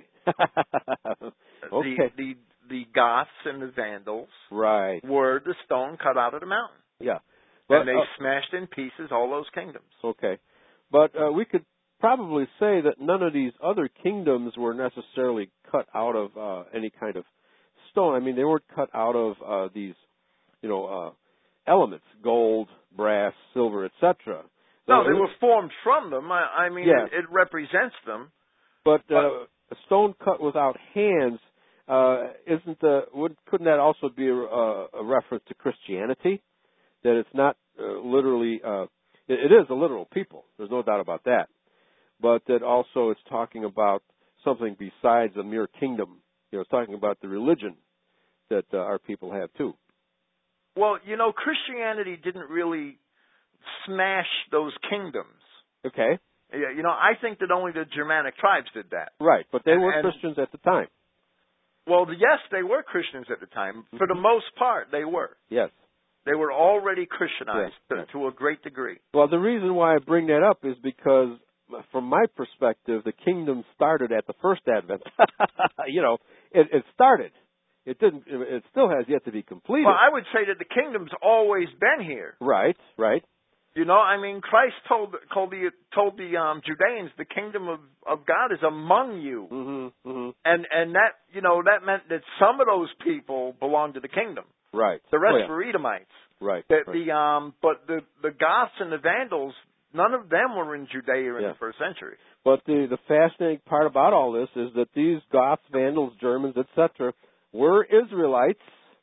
Okay. The, the the Goths and the Vandals Right. were the stone cut out of the mountain. Yeah. And they uh, smashed in pieces all those kingdoms. okay. But uh, we could probably say that none of these other kingdoms were necessarily cut out of uh, any kind of stone. I mean, they weren't cut out of uh, these, you know, uh, elements, gold, brass, silver, et cetera. No, they were formed from them. I, I mean, Yeah. it, it represents them. But uh, a stone cut without hands uh, isn't the would couldn't that also be a, a reference to Christianity? That it's not uh, literally uh, it, it is a literal people. There's no doubt about that. But that also it's talking about something besides a mere kingdom. You know, it's talking about the religion that uh, our people have too. Well, you know, Christianity didn't really smash those kingdoms. Okay. Yeah, you know, I think that only the Germanic tribes did that. Right, but they And- were and- Christians at the time. Well, yes, they were Christians at the time. For the most part, they were. Yes. They were already Christianized Yes, to, yes. to a great degree. Well, the reason why I bring that up is because, from my perspective, the kingdom started at the first advent. You know, it, it started. It didn't. It still has yet to be completed. Well, I would say that the kingdom's always been here. Right. Right. You know, I mean, Christ told told the told the um, Judeans, the kingdom of, of God is among you, Mm-hmm. Mm-hmm. and and that you know that meant that some of those people belonged to the kingdom. Right. The rest Oh, yeah. were Edomites. Right. The, right. the um, but the the Goths and the Vandals, none of them were in Judea in Yeah. the first century. But the, the fascinating part about all this is that these Goths, Vandals, Germans, et cetera, were Israelites,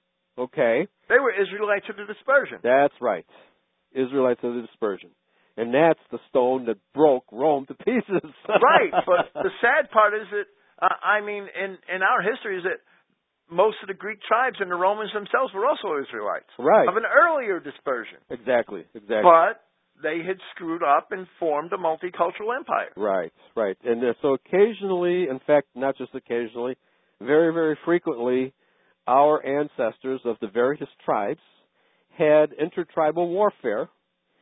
okay? They were Israelites of the dispersion. That's right. Israelites of the dispersion. And that's the stone that broke Rome to pieces. Right, but the sad part is that, uh, I mean, in, in our history is that most of the Greek tribes and the Romans themselves were also Israelites. Right. Of an earlier dispersion. Exactly, exactly. But they had screwed up and formed a multicultural empire. Right, right. And uh, so occasionally, in fact, not just occasionally, very, very frequently, our ancestors of the various tribes had intertribal warfare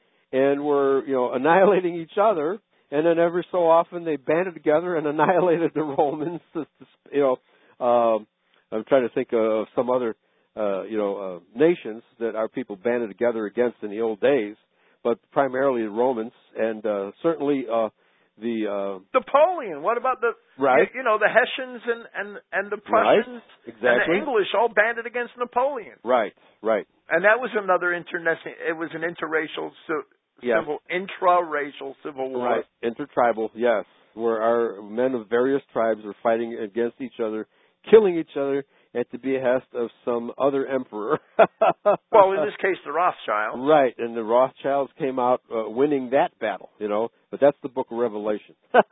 and were, you know, annihilating each other. And then every so often they banded together and annihilated the Romans. You know, um, I'm trying to think of some other, uh, you know, uh, nations that our people banded together against in the old days, but primarily the Romans, and uh, certainly uh, the uh, Napoleon. What about the right? You, you know, the Hessians and and and the Prussians Right. Exactly. and the English all banded against Napoleon. Right. Right. And that was another internecine. It was an interracial, Yes. civil, intra-racial civil war. Right. Intertribal. Yes, where our men of various tribes were fighting against each other, killing each other at the behest of some other emperor. Well, in this case, the Rothschilds. Right, and the Rothschilds came out uh, winning that battle, you know, but that's the book of Revelation.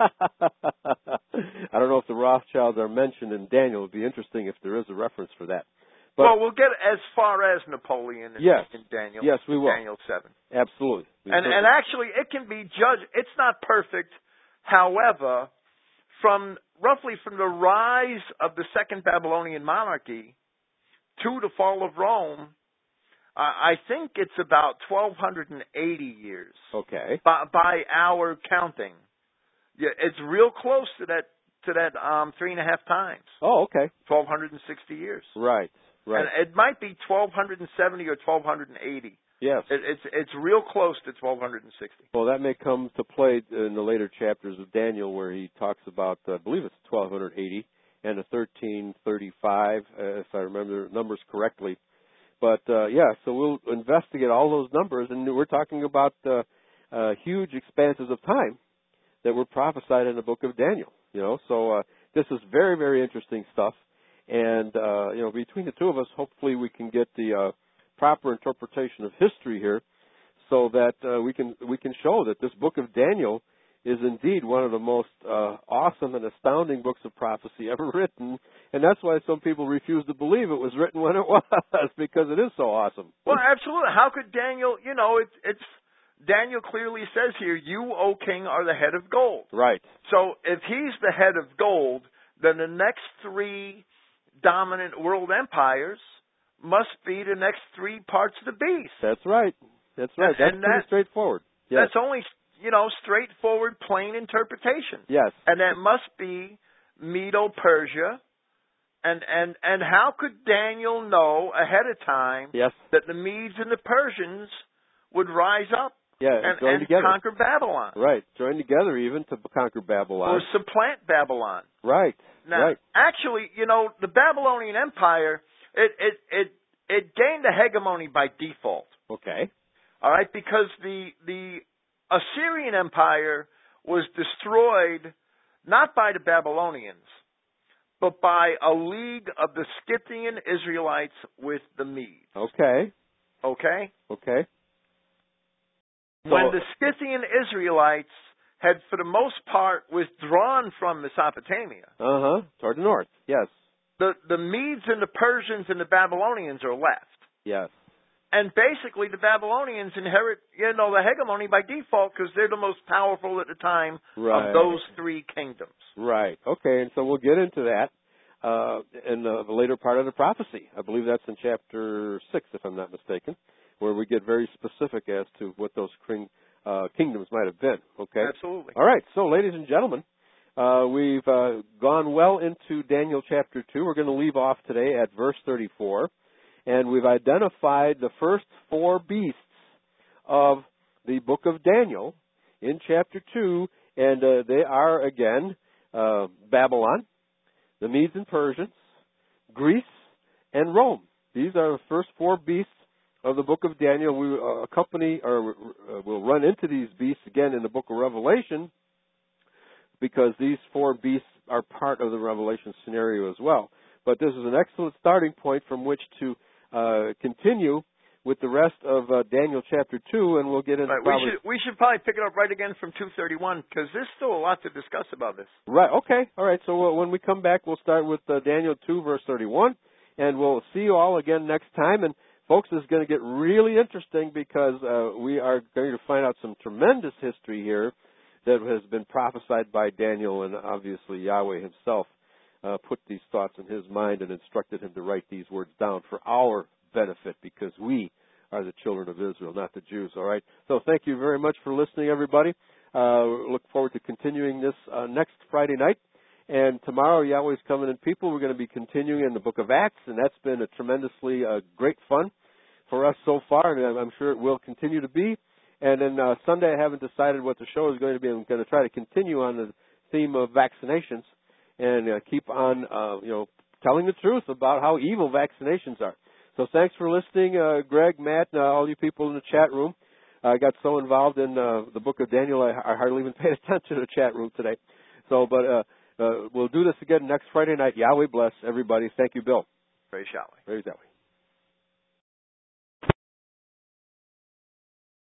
I don't know if the Rothschilds are mentioned in Daniel. It would be interesting if there is a reference for that. But, well, we'll get as far as Napoleon in, yes, in Daniel. Yes, we will. Daniel seven. Absolutely. We and and actually, it can be judged. It's not perfect. However, from roughly from the rise of the Second Babylonian monarchy to the fall of Rome, uh, I think it's about twelve eighty years. Okay. By, by our counting, yeah, it's real close to that to that um, three and a half times. Oh, okay. Twelve sixty years. Right. Right. And it might be twelve seventy or twelve eighty. Yes. It, it's it's real close to twelve sixty. Well, that may come to play in the later chapters of Daniel, where he talks about, uh, I believe it's twelve eighty and a thirteen thirty-five, uh, if I remember the numbers correctly. But uh, yeah, so we'll investigate all those numbers, and we're talking about uh, uh, huge expanses of time that were prophesied in the book of Daniel. You know, so uh, this is very, very interesting stuff. And, uh, you know, between the two of us, hopefully we can get the uh, proper interpretation of history here so that uh, we can we can show that this book of Daniel is indeed one of the most uh, awesome and astounding books of prophecy ever written. And that's why some people refuse to believe it was written when it was, because it is so awesome. Well, absolutely. How could Daniel, you know, it, it's Daniel clearly says here, you, O king, are the head of gold. Right. So if he's the head of gold, then the next three dominant world empires must be the next three parts of the beast. That's right. That's right. And, That's and pretty that, straightforward. Yes. That's only, you know, straightforward, plain interpretation. Yes. And that must be Medo-Persia. And, and, and how could Daniel know ahead of time yes. that the Medes and the Persians would rise up yeah, and, join and together. conquer Babylon? Right. Join together even to conquer Babylon. Or supplant Babylon. Right. Now, right. actually, you know, the Babylonian Empire, it, it, it, it gained a hegemony by default. Okay. All right, because the the Assyrian Empire was destroyed not by the Babylonians, but by a league of the Scythian Israelites with the Medes. Okay. Okay? Okay. So, when the Scythian Israelites had, for the most part, withdrawn from Mesopotamia. Uh-huh. Toward the north. Yes. The the Medes and the Persians and the Babylonians are left. Yes. And basically, the Babylonians inherit, you know, the hegemony by default because they're the most powerful at the time right. of those three kingdoms. Right. Okay, and so we'll get into that uh, in the, the later part of the prophecy. I believe that's in chapter six, if I'm not mistaken, where we get very specific as to what those king, uh, kingdoms might have been. Okay. Absolutely. All right. So, ladies and gentlemen, uh, we've uh, gone well into Daniel chapter two. We're going to leave off today at verse thirty-four. And we've identified the first four beasts of the book of Daniel in chapter two, and uh, they are, again, uh, Babylon, the Medes and Persians, Greece, and Rome. These are the first four beasts of the book of Daniel. We uh, accompany, or uh, we'll run into these beasts again in the book of Revelation, because these four beasts are part of the Revelation scenario as well. But this is an excellent starting point from which to uh, continue with the rest of uh, Daniel chapter two, and we'll get into right, probably... We should, we should probably pick it up right again from two thirty-one, because there's still a lot to discuss about this. Right, okay. All right, so uh, when we come back, we'll start with uh, Daniel two, verse thirty-one, and we'll see you all again next time. And, folks, this is going to get really interesting because uh, we are going to find out some tremendous history here that has been prophesied by Daniel, and obviously Yahweh himself uh, put these thoughts in his mind and instructed him to write these words down for our benefit, because we are the children of Israel, not the Jews, all right? So thank you very much for listening, everybody. Uh, look forward to continuing this uh, next Friday night. And tomorrow, Yahweh's Covenant People, we're going to be continuing in the book of Acts, and that's been a tremendously uh, great fun for us so far, and I'm sure it will continue to be. And then uh, Sunday, I haven't decided what the show is going to be. I'm going to try to continue on the theme of vaccinations and uh, keep on, uh, you know, telling the truth about how evil vaccinations are. So thanks for listening, uh, Greg, Matt, and uh, all you people in the chat room. I got so involved in uh, the book of Daniel, I, I hardly even paid attention to the chat room today. So, but uh, uh, we'll do this again next Friday night. Yahweh bless everybody. Thank you, Bill. Praise Yahweh. Praise Yahweh.